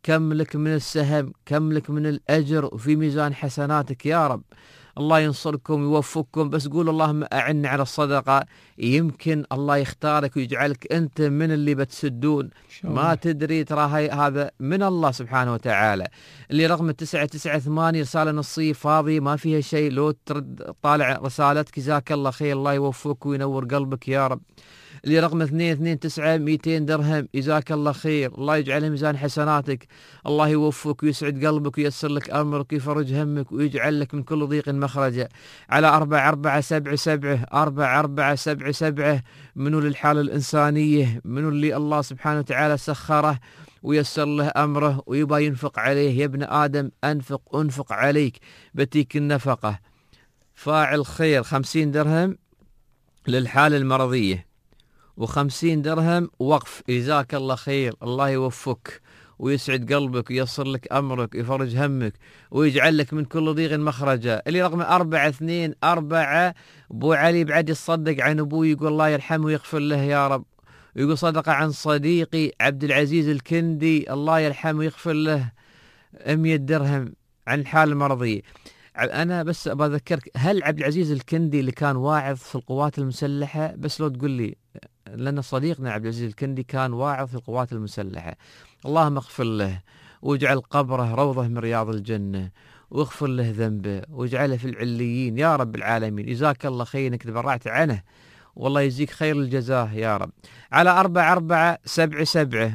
كم لك من السهم، كم لك من الأجر، وفي ميزان حسناتك يا رب. الله ينصركم ويوفقكم، بس قول اللهم أعني على الصدقة، يمكن الله يختارك ويجعلك أنت من اللي بتسدون. ما تدري، ترى هذا من الله سبحانه وتعالى. اللي رقم 998 رسالة نصية فاضية ما فيها شيء، لو ترد طالع رسالتك جزاك الله خير، الله يوفقك وينور قلبك يا رب. اللي رقم 229 200 درهم جزاك الله خير، الله يجعلها ميزان حسناتك، الله يوفقك ويسعد قلبك وييسر لك أمرك ويفرج همك ويجعل لك من كل ضيق مخرجا. على 4477 4477 منو للحالة الإنسانية، منو اللي الله سبحانه وتعالى سخره ويسر له أمره ويبا ينفق عليه. يا ابن آدم أنفق عليك بتيك النفقة. فاعل خير 50 درهم للحالة المرضية و50 درهم وقف جزاك الله خير، الله يوفقك ويسعد قلبك وييسر لك أمرك ويفرج همك ويجعل لك من كل ضيق مخرجا. اللي رقم 424 أبو علي بعد يصدق عن أبوي، يقول الله يرحمه ويغفر له يا رب، ويقول صدقة عن صديقي عبد العزيز الكندي، الله يرحمه ويغفر له 100 درهم عن الحالة المرضية. أنا بس بذكرك، هل عبد العزيز الكندي اللي كان واعظ في القوات المسلحة؟ بس لو تقول لي، لأن صديقنا عبد العزيز الكندي كان واعظ في القوات المسلحة، اللهم اغفر له واجعل قبره روضة من رياض الجنة واغفر له ذنبه واجعله في العليين يا رب العالمين. جزاك الله خير انك تبرعت عنه، والله يجزيك خير الجزاء يا رب. على 4477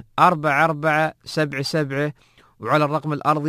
4477 وعلى الرقم الأرضي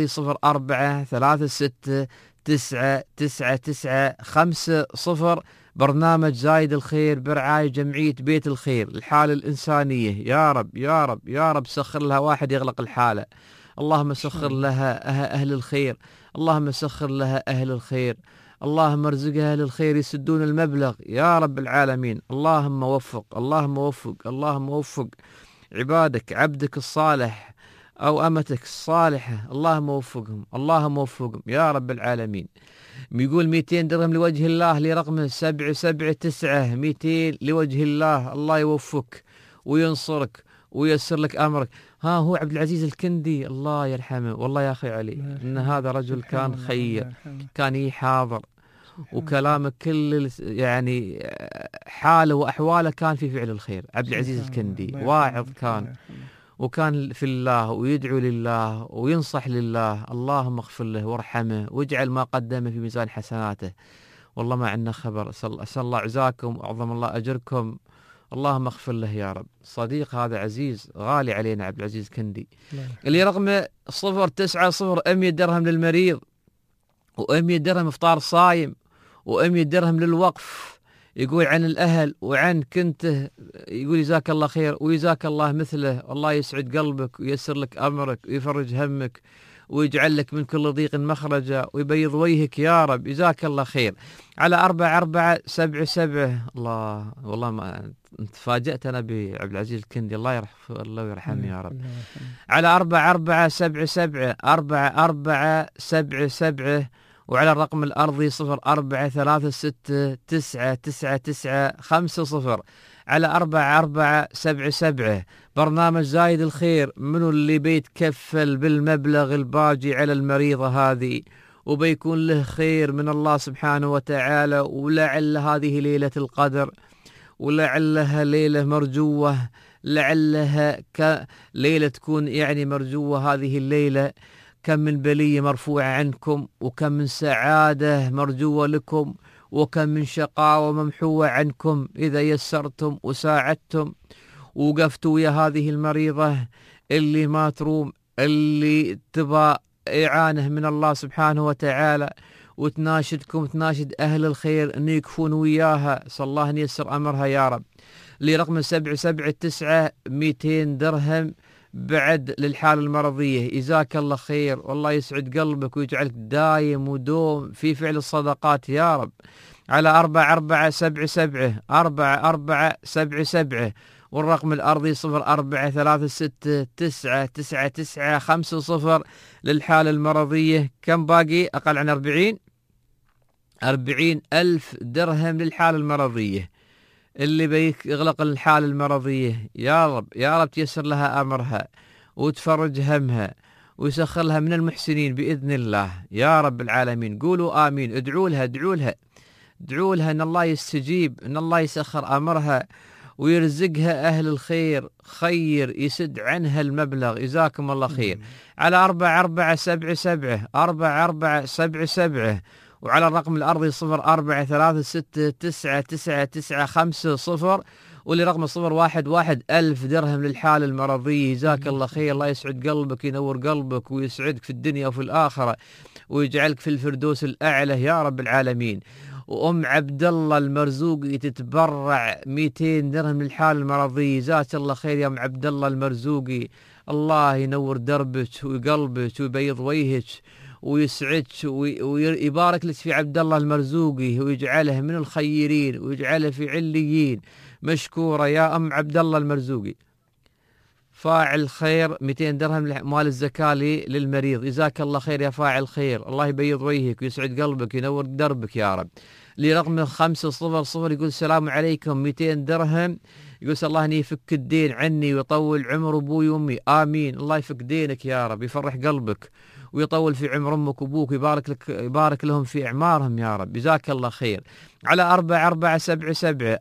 0436999950 برنامج زايد الخير برعاية جمعية بيت الخير الحالة الإنسانية. يا رب يا رب يا رب سخر لها واحد يغلق الحالة، اللهم سخر لها أهل الخير، اللهم سخر لها أهل الخير، اللهم ارزقها أهل الخير يسدون المبلغ يا رب العالمين. اللهم وفق، اللهم وفق، اللهم وفق عبادك، عبدك الصالح أو أمتك الصالحة، اللهم وفقهم، اللهم وفقهم يا رب العالمين. يقول 200 درهم لوجه الله لرقم 779 200 لوجه الله، الله يوفقك وينصرك وييسر لك أمرك. هو عبد العزيز الكندي الله يرحمه، والله يا أخي علي إن هذا رجل كان خير، كان يحاضر وكلامه كل يعني حاله وأحواله كان في فعل الخير. عبد العزيز الكندي واعظ كان، وكان في الله ويدعو لله وينصح لله. اللهم اغفر له وارحمه واجعل ما قدمه في ميزان حسناته. والله ما عندنا خبر، أسأل الله عزاكم وأعظم الله أجركم، اللهم اغفر له يا رب. صديق هذا عزيز غالي علينا عبد العزيز كندي. اللي رقم 090 100 درهم للمريض و100 درهم افطار صايم و100 درهم للوقف. يقول عن الأهل وعن كنته، يقول جزاك الله خير وجزاك الله مثله، والله يسعد قلبك وييسر لك أمرك ويفرج همك ويجعل لك من كل ضيق مخرجا ويبيض وجهك يا رب، جزاك الله خير. على 4477 الله، والله ما تفاجأت أنا بعبد العزيز الكندي، الله يرحمه الله ويرحمه يا رب. على 4477 4477 وعلى الرقم الأرضي 0436999950 على 4477 برنامج زايد الخير. منو اللي بيتكفل بالمبلغ الباجي على المريضة هذه وبيكون له خير من الله سبحانه وتعالى، ولعل هذه ليلة القدر ولعلها ليلة مرجوة، لعلها ليلة تكون يعني مرجوة هذه الليلة. كم من بلية مرفوعة عنكم، وكم من سعادة مرجوة لكم، وكم من شقاوة ممحوة عنكم إذا يسرتم وساعدتم ووقفتوا ويا هذه المريضة اللي ما تروم، اللي تبى إعانة من الله سبحانه وتعالى، وتناشدكم تناشد أهل الخير أن يكفون وياها، صلى الله أن ييسر أمرها يا رب. لرقم 779 200 درهم بعد للحالة المرضية. جزاك الله خير والله يسعد قلبك ويجعلك دايم ودوم في فعل الصدقات يا رب. على 4477 4477 والرقم الأرضي 0436999950 للحالة المرضية. كم باقي؟ أقل عن 40,000 درهم للحالة المرضية. اللي بيك يغلق الحالة المرضية يا رب يا رب تيسر لها أمرها وتفرج همها ويسخر لها من المحسنين بإذن الله يا رب العالمين. قولوا آمين. ادعوا لها ادعوا لها ادعوا لها ان الله يستجيب، ان الله يسخر امرها ويرزقها اهل الخير، خير يسد عنها المبلغ. جزاكم الله خير. على 4477 4477 وعلى الرقم الارضي 0436999950 واللي رقم 011 1000 درهم للحالة المرضية. جزاك الله خير. الله يسعد قلبك، ينور قلبك ويسعدك في الدنيا وفي الآخرة ويجعلك في الفردوس الأعلى يا رب العالمين. وأم عبد الله المرزوقي تتبرع 200 درهم للحالة المرضية. جزاك الله خير يا أم عبد الله المرزوقي. الله ينور دربك وقلبك ويبيض وجهك ويسعدك ويبارك لك في عبد الله المرزوقي ويجعله من الخيرين ويجعله في عليين. مشكورة يا أم عبد الله المرزوقي. فاعل خير 200 درهم مال الزكاة للمريض. جزاك الله خير يا فاعل خير. الله يبيض وجهك ويسعد قلبك ينور دربك يا رب. لرقم 500 يقول السلام عليكم 200 درهم. يقول الله أن يفك الدين عني ويطول عمر أبوي وأمي. آمين. الله يفك دينك يا رب، يفرح قلبك ويطول في عمر أمك وأبوك، يبارك لهم في أعمارهم يا رب. جزاك الله خير. على 4477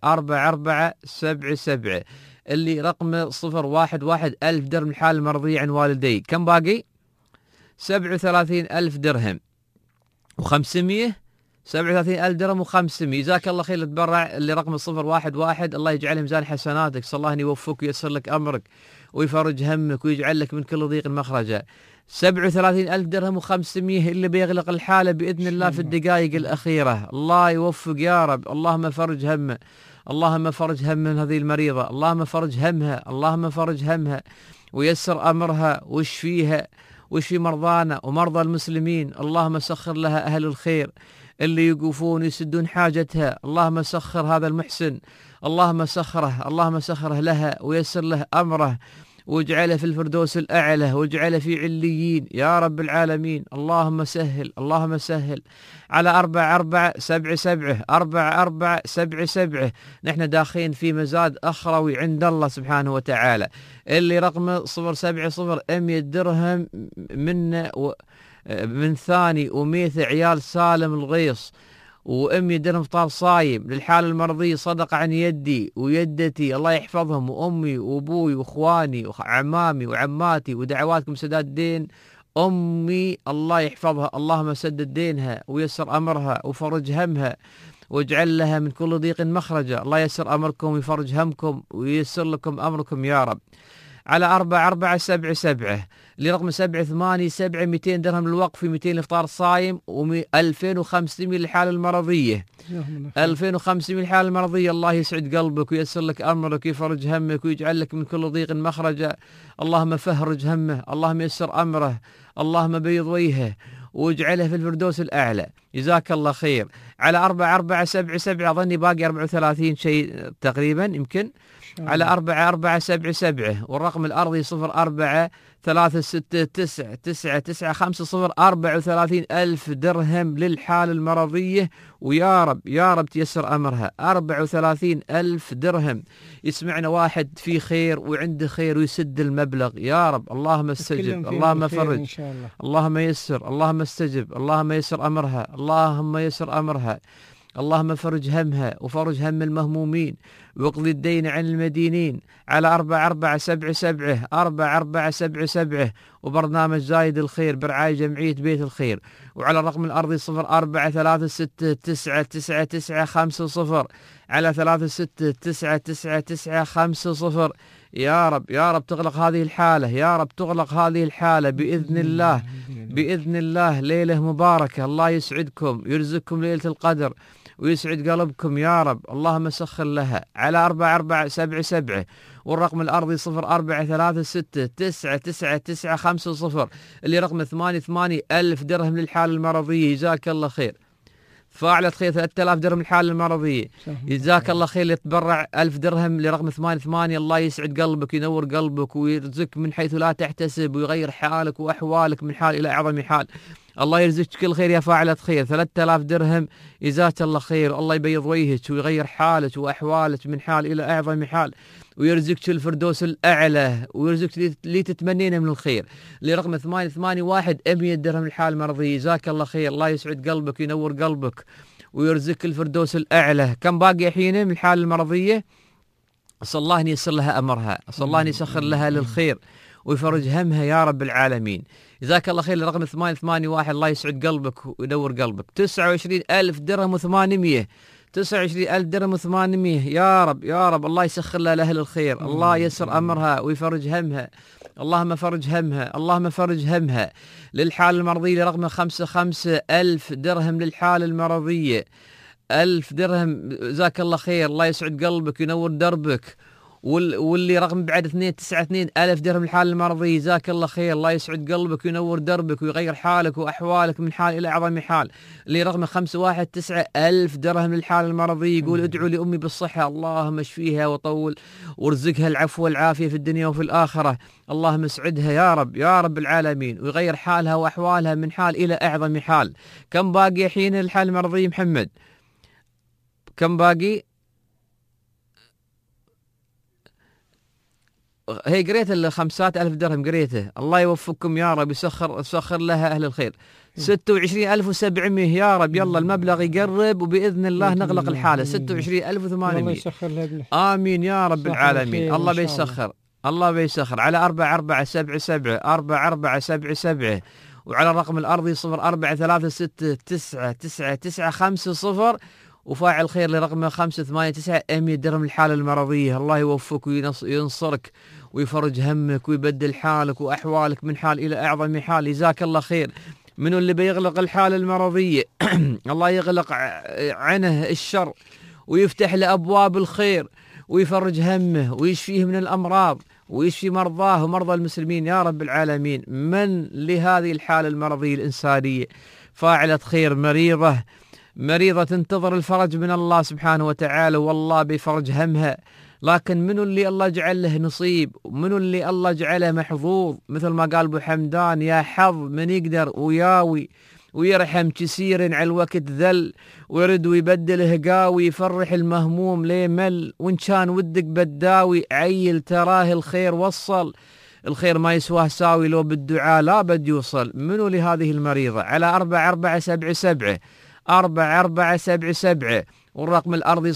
4477 اللي رقم 011 1000 درهم الحالة المرضية عن والدي. كم باقي؟ 37,000 درهم و500. 37,000 درهم و500. جزاك الله خير. تبرع اللي رقم 011. الله يجعله ميزان حسناتك. صلى الله أن يوفقك وييسر لك أمرك ويفرج همك ويجعل لك من كل ضيق مخرجا. 37,000 درهم و500 اللي بيغلق الحالة بإذن الله في الدقائق الأخيرة. الله يوفق يا رب. اللهم فرج همه، اللهم فرج هم هذه المريضة، اللهم فرج همها، اللهم فرج همها ويسر أمرها واشفيها واشفي مرضانا ومرضى المسلمين. اللهم سخر لها أهل الخير اللي يقوفون يسدون حاجتها. اللهم سخر هذا المحسن، اللهم سخره لها ويسر له أمره واجعله في الفردوس الأعلى واجعله في عليين يا رب العالمين. اللهم سهل اللهم سهل. على 4477 4477 نحن داخلين في مزاد أخروي عند الله سبحانه وتعالى. اللي رقم 070 100 درهم من ثاني و100 عيال سالم الغيص و100 درهم فطار صايم للحالة المرضية. صدق عن يدي ويدتي، الله يحفظهم، وأمي وأبوي وأخواني وعمامي وعماتي، ودعواتكم سداد دين أمي الله يحفظها. اللهم سدد دينها ويسر أمرها وفرج همها واجعل لها من كل ضيق مخرجا. الله يسر أمركم ويفرج همكم ويسر لكم أمركم يا رب. على 4477 لرقم 787 200 درهم للوقف، 200 لإفطار صايم، و2500 للحالة المرضية. 2500 للحالة المرضية. الله يسعد قلبك ويسر لك أمرك ويفرج همك ويجعل لك من كل ضيق مخرجا. اللهم فهرج همه، اللهم يسر أمره، اللهم بيض وجهه واجعله في الفردوس الأعلى. جزاك الله خير. على 4477 أظني باقي 34 شيء تقريبا يمكن. على 4477 والرقم الأرضي 0436999950 34,000 درهم للحالة المرضية. ويا رب يا رب تيسر أمرها. 34,000 درهم. يسمعنا واحد في خير وعنده خير ويسد المبلغ يا رب. اللهم استجب، اللهم فرج، اللهم يسر، اللهم استجب، اللهم يسر أمرها، اللهم يسر أمرها، اللهم فرج همها وفرج هم المهمومين واقضي الدين عن المدينين. على 4477 4477 وبرنامج زايد الخير برعاية جمعية بيت الخير. وعلى الرقم الأرضي 0436999950 على 36999950. يا رب يا رب تغلق هذه الحالة، يا رب تغلق هذه الحالة بإذن الله، بإذن الله. ليلة مباركة، الله يسعدكم يرزقكم ليلة القدر ويسعد قلبكم يا رب. اللهم سخر لها. على 4477 والرقم الأرضي 0436999950 اللي رقم 88,000 درهم للحالة المرضية. جزاك الله خير. فاعلة خير 3000 درهم الحالة المرضية. جزاك الله خير. يتبرع 1000 درهم لرقم 88. الله يسعد قلبك ينور قلبك ويرزقك من حيث لا تحتسب ويغير حالك وأحوالك من حال إلى أعظم حال. الله يرزقك كل خير يا فاعلة خير. 3000 درهم جزاك الله خير. الله يبيض وجهك ويغير حالك وأحوالك من حال إلى أعظم حال، ويرزقك الفردوس الأعلى، ويرزقك اللي تتمنينه من الخير. اللي رقم 881 100 درهم الحال المرضية. جزاك الله خير. الله يسعد قلبك وينور قلبك ويرزقك الفردوس الأعلى. كم باقي حين من الحال المرضية؟ أسأل الله أن ييسر لها أمرها، أسأل الله أن يسخر لها للخير ويفرج همها يا رب العالمين. جزاك الله خير. رقم 881 الله يسعد قلبك وينور قلبك. 29,000 درهم و800. 29,000 درهم و800 يا رب يا رب. الله يسخر لها لأهل الخير، الله يسر أمرها ويفرج همها. اللهم فرج همها، اللهم فرج همها. للحال المرضية رقم 55,000 درهم للحال المرضية. 1000 درهم جزاك الله خير. الله يسعد قلبك وينور دربك. واللي رقم بعد 292 ألف درهم الحال المرضي. جزاك الله خير. الله يسعد قلبك وينور دربك ويغير حالك وأحوالك من حال إلى أعظم حال. اللي رقم 519 ألف درهم للحال المرضي. يقول ادعوا لأمي بالصحة، اللهم اشفيها وطول وارزقها العفو والعافية في الدنيا وفي الآخرة. اللهم اسعدها يا رب يا رب العالمين ويغير حالها وأحوالها من حال إلى أعظم حال. كم باقي حين الحال المرضي محمد؟ كم باقي؟ هي قريت 5,000 درهم قريته. الله يوفقكم يا رب، يسخر لها أهل الخير. 26,700 يا رب. يلا المبلغ يقرب وبإذن الله نغلق الحالة. 26,800. الله يسخر لها. آمين يا رب العالمين. الله بيسخر، الله بيسخر. على 4477 4477 وعلى الرقم الأرضي 0436999950 وفاعل خير لرقم 589 100 درهم الحالة المرضية. الله يوفقك وينصرك ويفرج همك ويبدل حالك وأحوالك من حال إلى أعظم حال. جزاك الله خير. منو اللي بيغلق الحالة المرضية؟ الله يغلق عنه الشر ويفتح له أبواب الخير ويفرج همه ويشفيه من الأمراض ويشفي مرضاه ومرضى المسلمين يا رب العالمين. من لهذه الحالة المرضية الإنسانية فاعلة خير مريضة تنتظر الفرج من الله سبحانه وتعالى، والله بيفرج همها. لكن منو اللي الله جعل له نصيب ومنو اللي الله جعله محظوظ؟ مثل ما قال أبو حمدان يا حظ من يقدر وياوي ويرحم كسير على الوقت ذل ويرد ويبدله قاوي يفرح المهموم ليه مل وإن كان ودك بداوي عيل تراه الخير وصل الخير ما يسواه ساوي لو بالدعاء لا بد يوصل. منو لهذه المريضة؟ على 4477 4477 والرقم الأرضي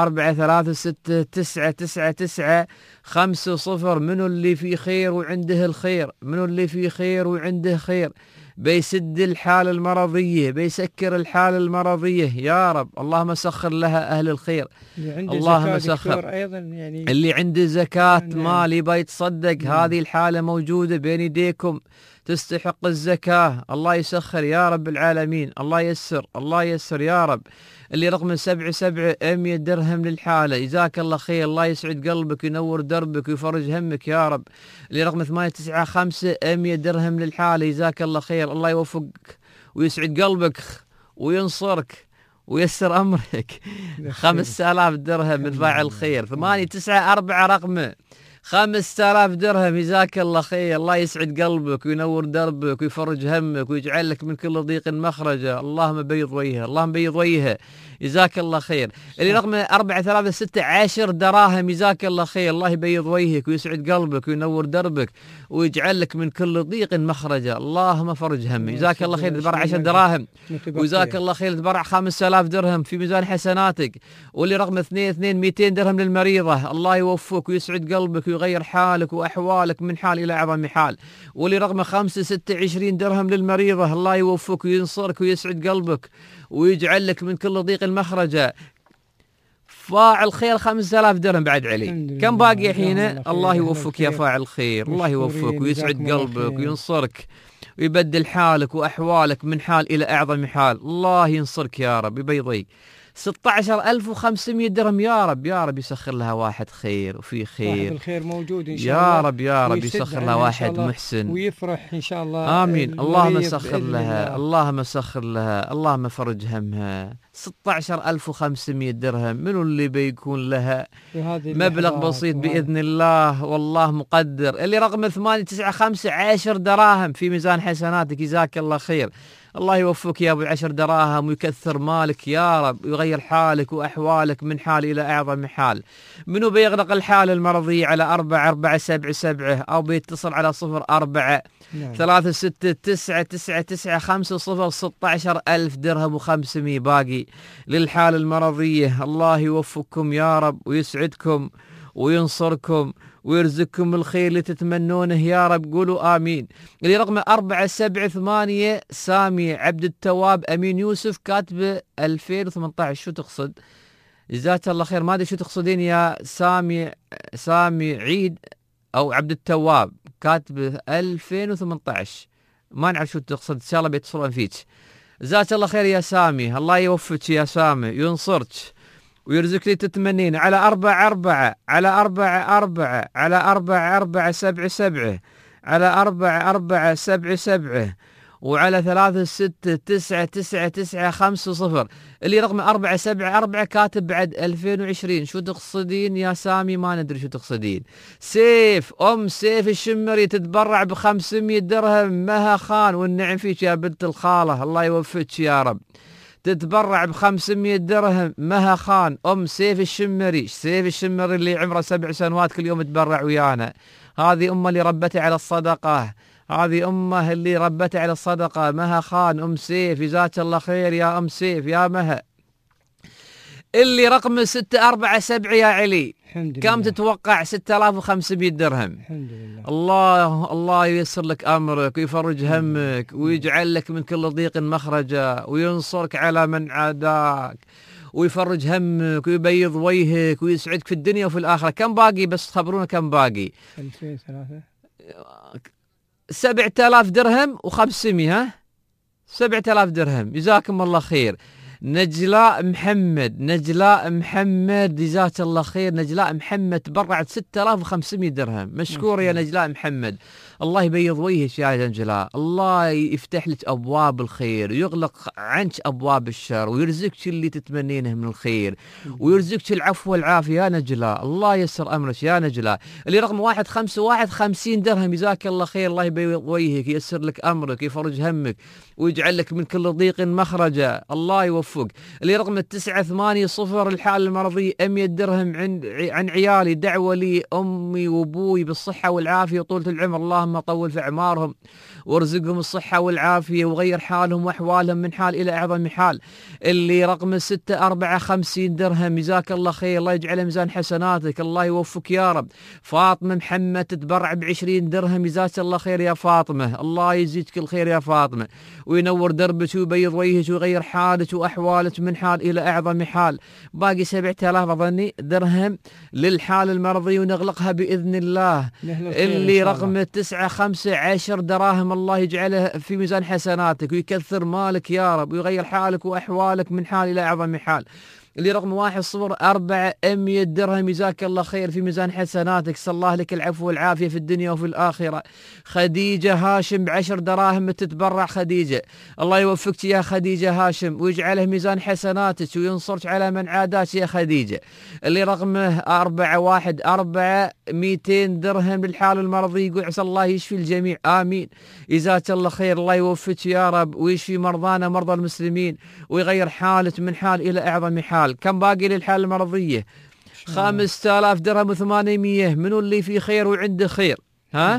0436999950. منو اللي في خير وعنده الخير؟ منو اللي في خير وعنده خير؟ بيسد الحالة المرضية، بيسكر الحالة المرضية يا رب. اللهم سخر لها أهل الخير. اللهم سخر أيضا يعني اللي عنده زكاة مال يبي يتصدق. هذه الحالة موجودة بين يديكم تستحق الزكاة. الله يسخر يا رب العالمين. الله يسر، الله يسر يا رب. اللي رقم 77 درهم للحالة. جزاك الله خير. الله يسعد قلبك وينور دربك ويفرج همك يا رب. اللي رقم 895 100 درهم للحالة. جزاك الله خير. الله يوفقك ويسعد قلبك وينصرك ويسر أمرك. 5,000 درهم من فاعل خير. 894 رقمه 5,000 درهم. جزاك الله خير. الله يسعد قلبك وينور دربك ويفرج همك ويجعل لك من كل ضيق مخرجا. اللهم بيض وجهه، اللهم بيض وجهه. جزاك الله خير. اللي رقم 436 10 دراهم. جزاك الله خير. الله يبيض وجهك ويسعد قلبك وينور دربك ويجعل لك من كل ضيق مخرجا. اللهم فرج همي. جزاك الله خير. تبرع 10 دراهم وجزاك الله خير. تبرع 5,000 درهم في ميزان حسناتك. واللي رقم 22 200 درهم للمريضة. الله يوفقك ويسعد قلبك ويغير حالك وأحوالك من حال إلى أعظم حال. واللي رقم 526 درهم للمريضة. الله يوفقك وينصرك ويسعد قلبك ويجعل لك من كل ضيق مخرجا. فاعل خير 5,000 درهم بعد علي. كم باقي حين؟ الله يوفقك يا فاعل خير. الله يوفقك ويسعد قلبك وينصرك ويبدل حالك وأحوالك من حال إلى أعظم حال. الله ينصرك يا رب يبيضيك. 16,500 درهم يا رب يا رب. يسخر لها واحد خير وفي خير. الخير موجود إن شاء يا الله رب يا رب. يسخر لها واحد محسن ويفرح إن شاء الله. آمين. اللهم سخر لها، اللهم سخر لها، اللهم فرج همها. 16,500 درهم. منو اللي بيكون لها مبلغ بسيط بإذن الله والله مقدر. اللي رقم 895 10 دراهم في ميزان حسناتك. جزاك الله خير. الله يوفقك يا أبو 10 دراهم ويكثر مالك يا رب، ويغير حالك وأحوالك من حال إلى أعظم حال. منو بيغلق الحالة المرضية على 4477 أو بيتصل على 04 36999950 16,000 درهم و500 باقي للحالة المرضية. الله يوفقكم يا رب ويسعدكم وينصركم ويرزقكم الخير اللي تتمنونه يا رب، قولوا آمين. اللي رقمه 478 سامي عبد التواب أمين يوسف كاتبه 2018. شو تقصد؟ جزاك الله خير. ما أدري شو تقصدين يا سامي عيد أو عبد التواب كاتبه 2018. ما نعرف شو تقصد، إن شاء الله بيتصلون فيك. جزاك الله خير يا سامي، الله يوفقك يا سامي ينصرك ويرزق لي تتمنين على 44 على 44 على 4477 على 4477 وعلى 36999950. اللي رقمه 474 كاتب بعد 2020. شو تقصدين يا سامي؟ ما ندري شو تقصدين. سيف أم سيف الشمري تتبرع ب500 درهم. مها خان والنعم فيك يا بنت الخالة، الله يوفقك يا رب. تتبرع ب500 درهم مها خان أم سيف الشمري. سيف الشمري اللي عمره 7 سنوات كل يوم تبرع ويانا. هذه أمه اللي ربته على الصدقة، هذه أمه اللي ربته على الصدقة. مها خان أم سيف، جزاك الله خير يا أم سيف يا مها. اللي رقم 647 يا علي كم تتوقع؟ 6500 درهم. الحمد لله. الله ييسر لك أمرك ويفرج همك ويجعل لك من كل ضيق مخرجا وينصرك على من عاداك ويفرج همك ويبيض وجهك ويسعدك في الدنيا وفي الآخرة. كم باقي بس تخبرونا كم باقي؟ 2003 7000 درهم و500. ها 7000 درهم. جزاكم الله خير. نجلاء محمد جزاك الله خير. نجلاء محمد تبرعت 6500 درهم. مشكور يا نجلاء محمد، الله يبيض وجهك يا نجلاء، الله يفتح لك أبواب الخير ويغلق عنك أبواب الشر ويرزقك اللي تتمنينه من الخير ويرزقك العفو والعافية يا نجلاء، الله يسر أمرك يا نجلاء. اللي رقم 151 50 درهم. جزاك الله خير، الله يبيض وجهك ييسر لك أمرك يفرج همك ويجعل لك من كل ضيق مخرجا، الله يوفق. اللي رقم 980 الحالة المرضية 100 درهم عن عيالي، دعوة لي أمي وأبوي بالصحة والعافية وطولة العمر، اللهم طول في أعمارهم وارزقهم الصحة والعافية وغير حالهم وأحوالهم من حال إلى أعظم حال. اللي رقم 654 درهم. جزاك الله خير، الله يجعله ميزان حسناتك، الله يوفقك يا رب. فاطمة محمد تتبرع ب20 درهم. جزاك الله خير يا فاطمة، الله يزيدك الخير يا فاطمة وينور دربك ويبيض وجهك ويغير حالك وأحوالك من حال إلى أعظم حال. باقي 7000 أظني درهم للحالة المرضية ونغلقها بإذن الله. اللي رقم 915 دراهم، الله يجعله في ميزان حسناتك ويكثر مالك يا رب ويغير حالك وأحوالك من حال إلى أعظم حال. اللي رقم 104 100 درهم. جزاك الله خير في ميزان حسناتك، صلى الله لك العفو والعافية في الدنيا وفي الآخرة. خديجة هاشم ب10 دراهم تتبرع. خديجة الله يوفقك يا خديجة هاشم ويجعله ميزان حسناتك وينصرك على من عاداك يا خديجة. اللي رقمه 414 200 درهم للحالة المرضية، يقول عسى الله يشفي الجميع آمين. جزاك الله خير، الله يوفقك يا رب ويشفي مرضانا مرضى المسلمين ويغير حالك من حال إلى أعظم حال. كم باقي للحالة المرضية؟ 5000 درهم و800. منو اللي في خير وعنده خير؟ ها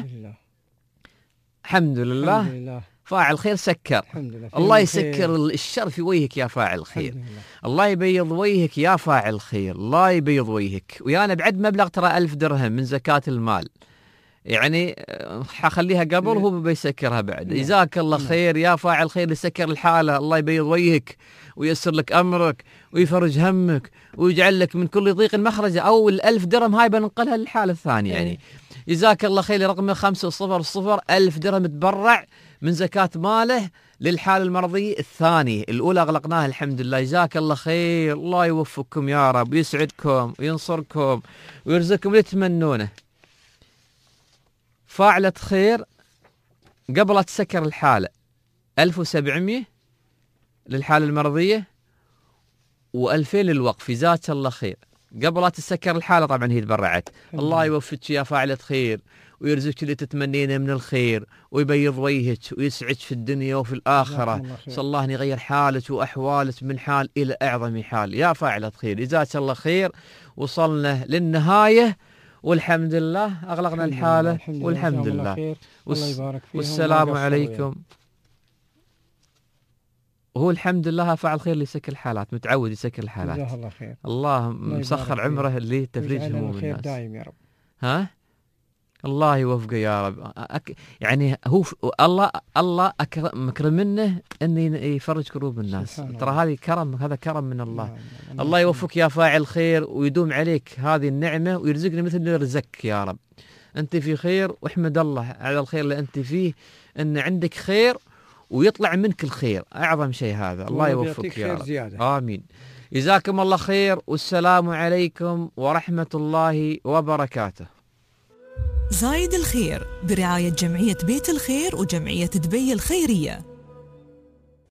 الحمد لله. الحمد لله. فاعل خير سكر. الله يسكر الشر في وجهك يا فاعل خير، الله يبيض وجهك يا فاعل خير، الله يبيض وجهك. ويانا بعد مبلغ ترى 1000 درهم من زكاة المال، يعني حخليها قبل وهو بيسكرها بعد. جزاك الله خير يا فاعل خير يسكر الحالة، الله يبيض وجهك ويسر لك أمرك ويفرج همك ويجعل لك من كل ضيق مخرجا. أو 1000 درهم هاي بننقلها للحالة الثانية يعني. جزاك الله خير. رقم 500 1000 درهم تبرع من زكاة ماله للحالة المرضية الثانية، الأولى أغلقناها الحمد لله. جزاك الله خير، الله يوفقكم يا رب ويسعدكم وينصركم ويرزقكم اللي تتمنونه. فاعلة خير قبل تسكر الحالة 1700 للحالة المرضية و2000 للوقف. جزاك الله خير، قبل لا تتسكر الحالة طبعا هي تبرعت. الله يوفقك يا فاعلة خير ويرزقك اللي تتمنينه من الخير ويبيض وجهك ويسعدك في الدنيا وفي الآخرة. صلى الله أن يغير حالك وأحوالك من حال إلى أعظم حال يا فاعلة خير. جزاك الله خير. وصلنا للنهاية والحمد لله، أغلقنا الحالة والحمد لله. والسلام عليكم. وهو الحمد لله فاعل خير اللي يسكر الحالات، متعود يسكر الحالات. جزاه الله خير. الله مسخر عمره اللي تفريج هموم الناس. دائم يا رب. ها؟ الله يوفقه يا رب. يعني هو الله مكرم منه ان يفرج كروب الناس. ترى هذه كرم، هذا كرم من الله. الله يوفقك يا فاعل خير ويدوم عليك هذه النعمة ويرزقني مثل اللي رزقك يا رب. انت في خير واحمد الله على الخير اللي انت فيه، ان عندك خير ويطلع منك الخير، اعظم شيء هذا. الله يوفقك يا رب. امين. جزاكم الله خير والسلام عليكم ورحمة الله وبركاته. زايد الخير برعاية جمعية بيت الخير وجمعية دبي الخيرية.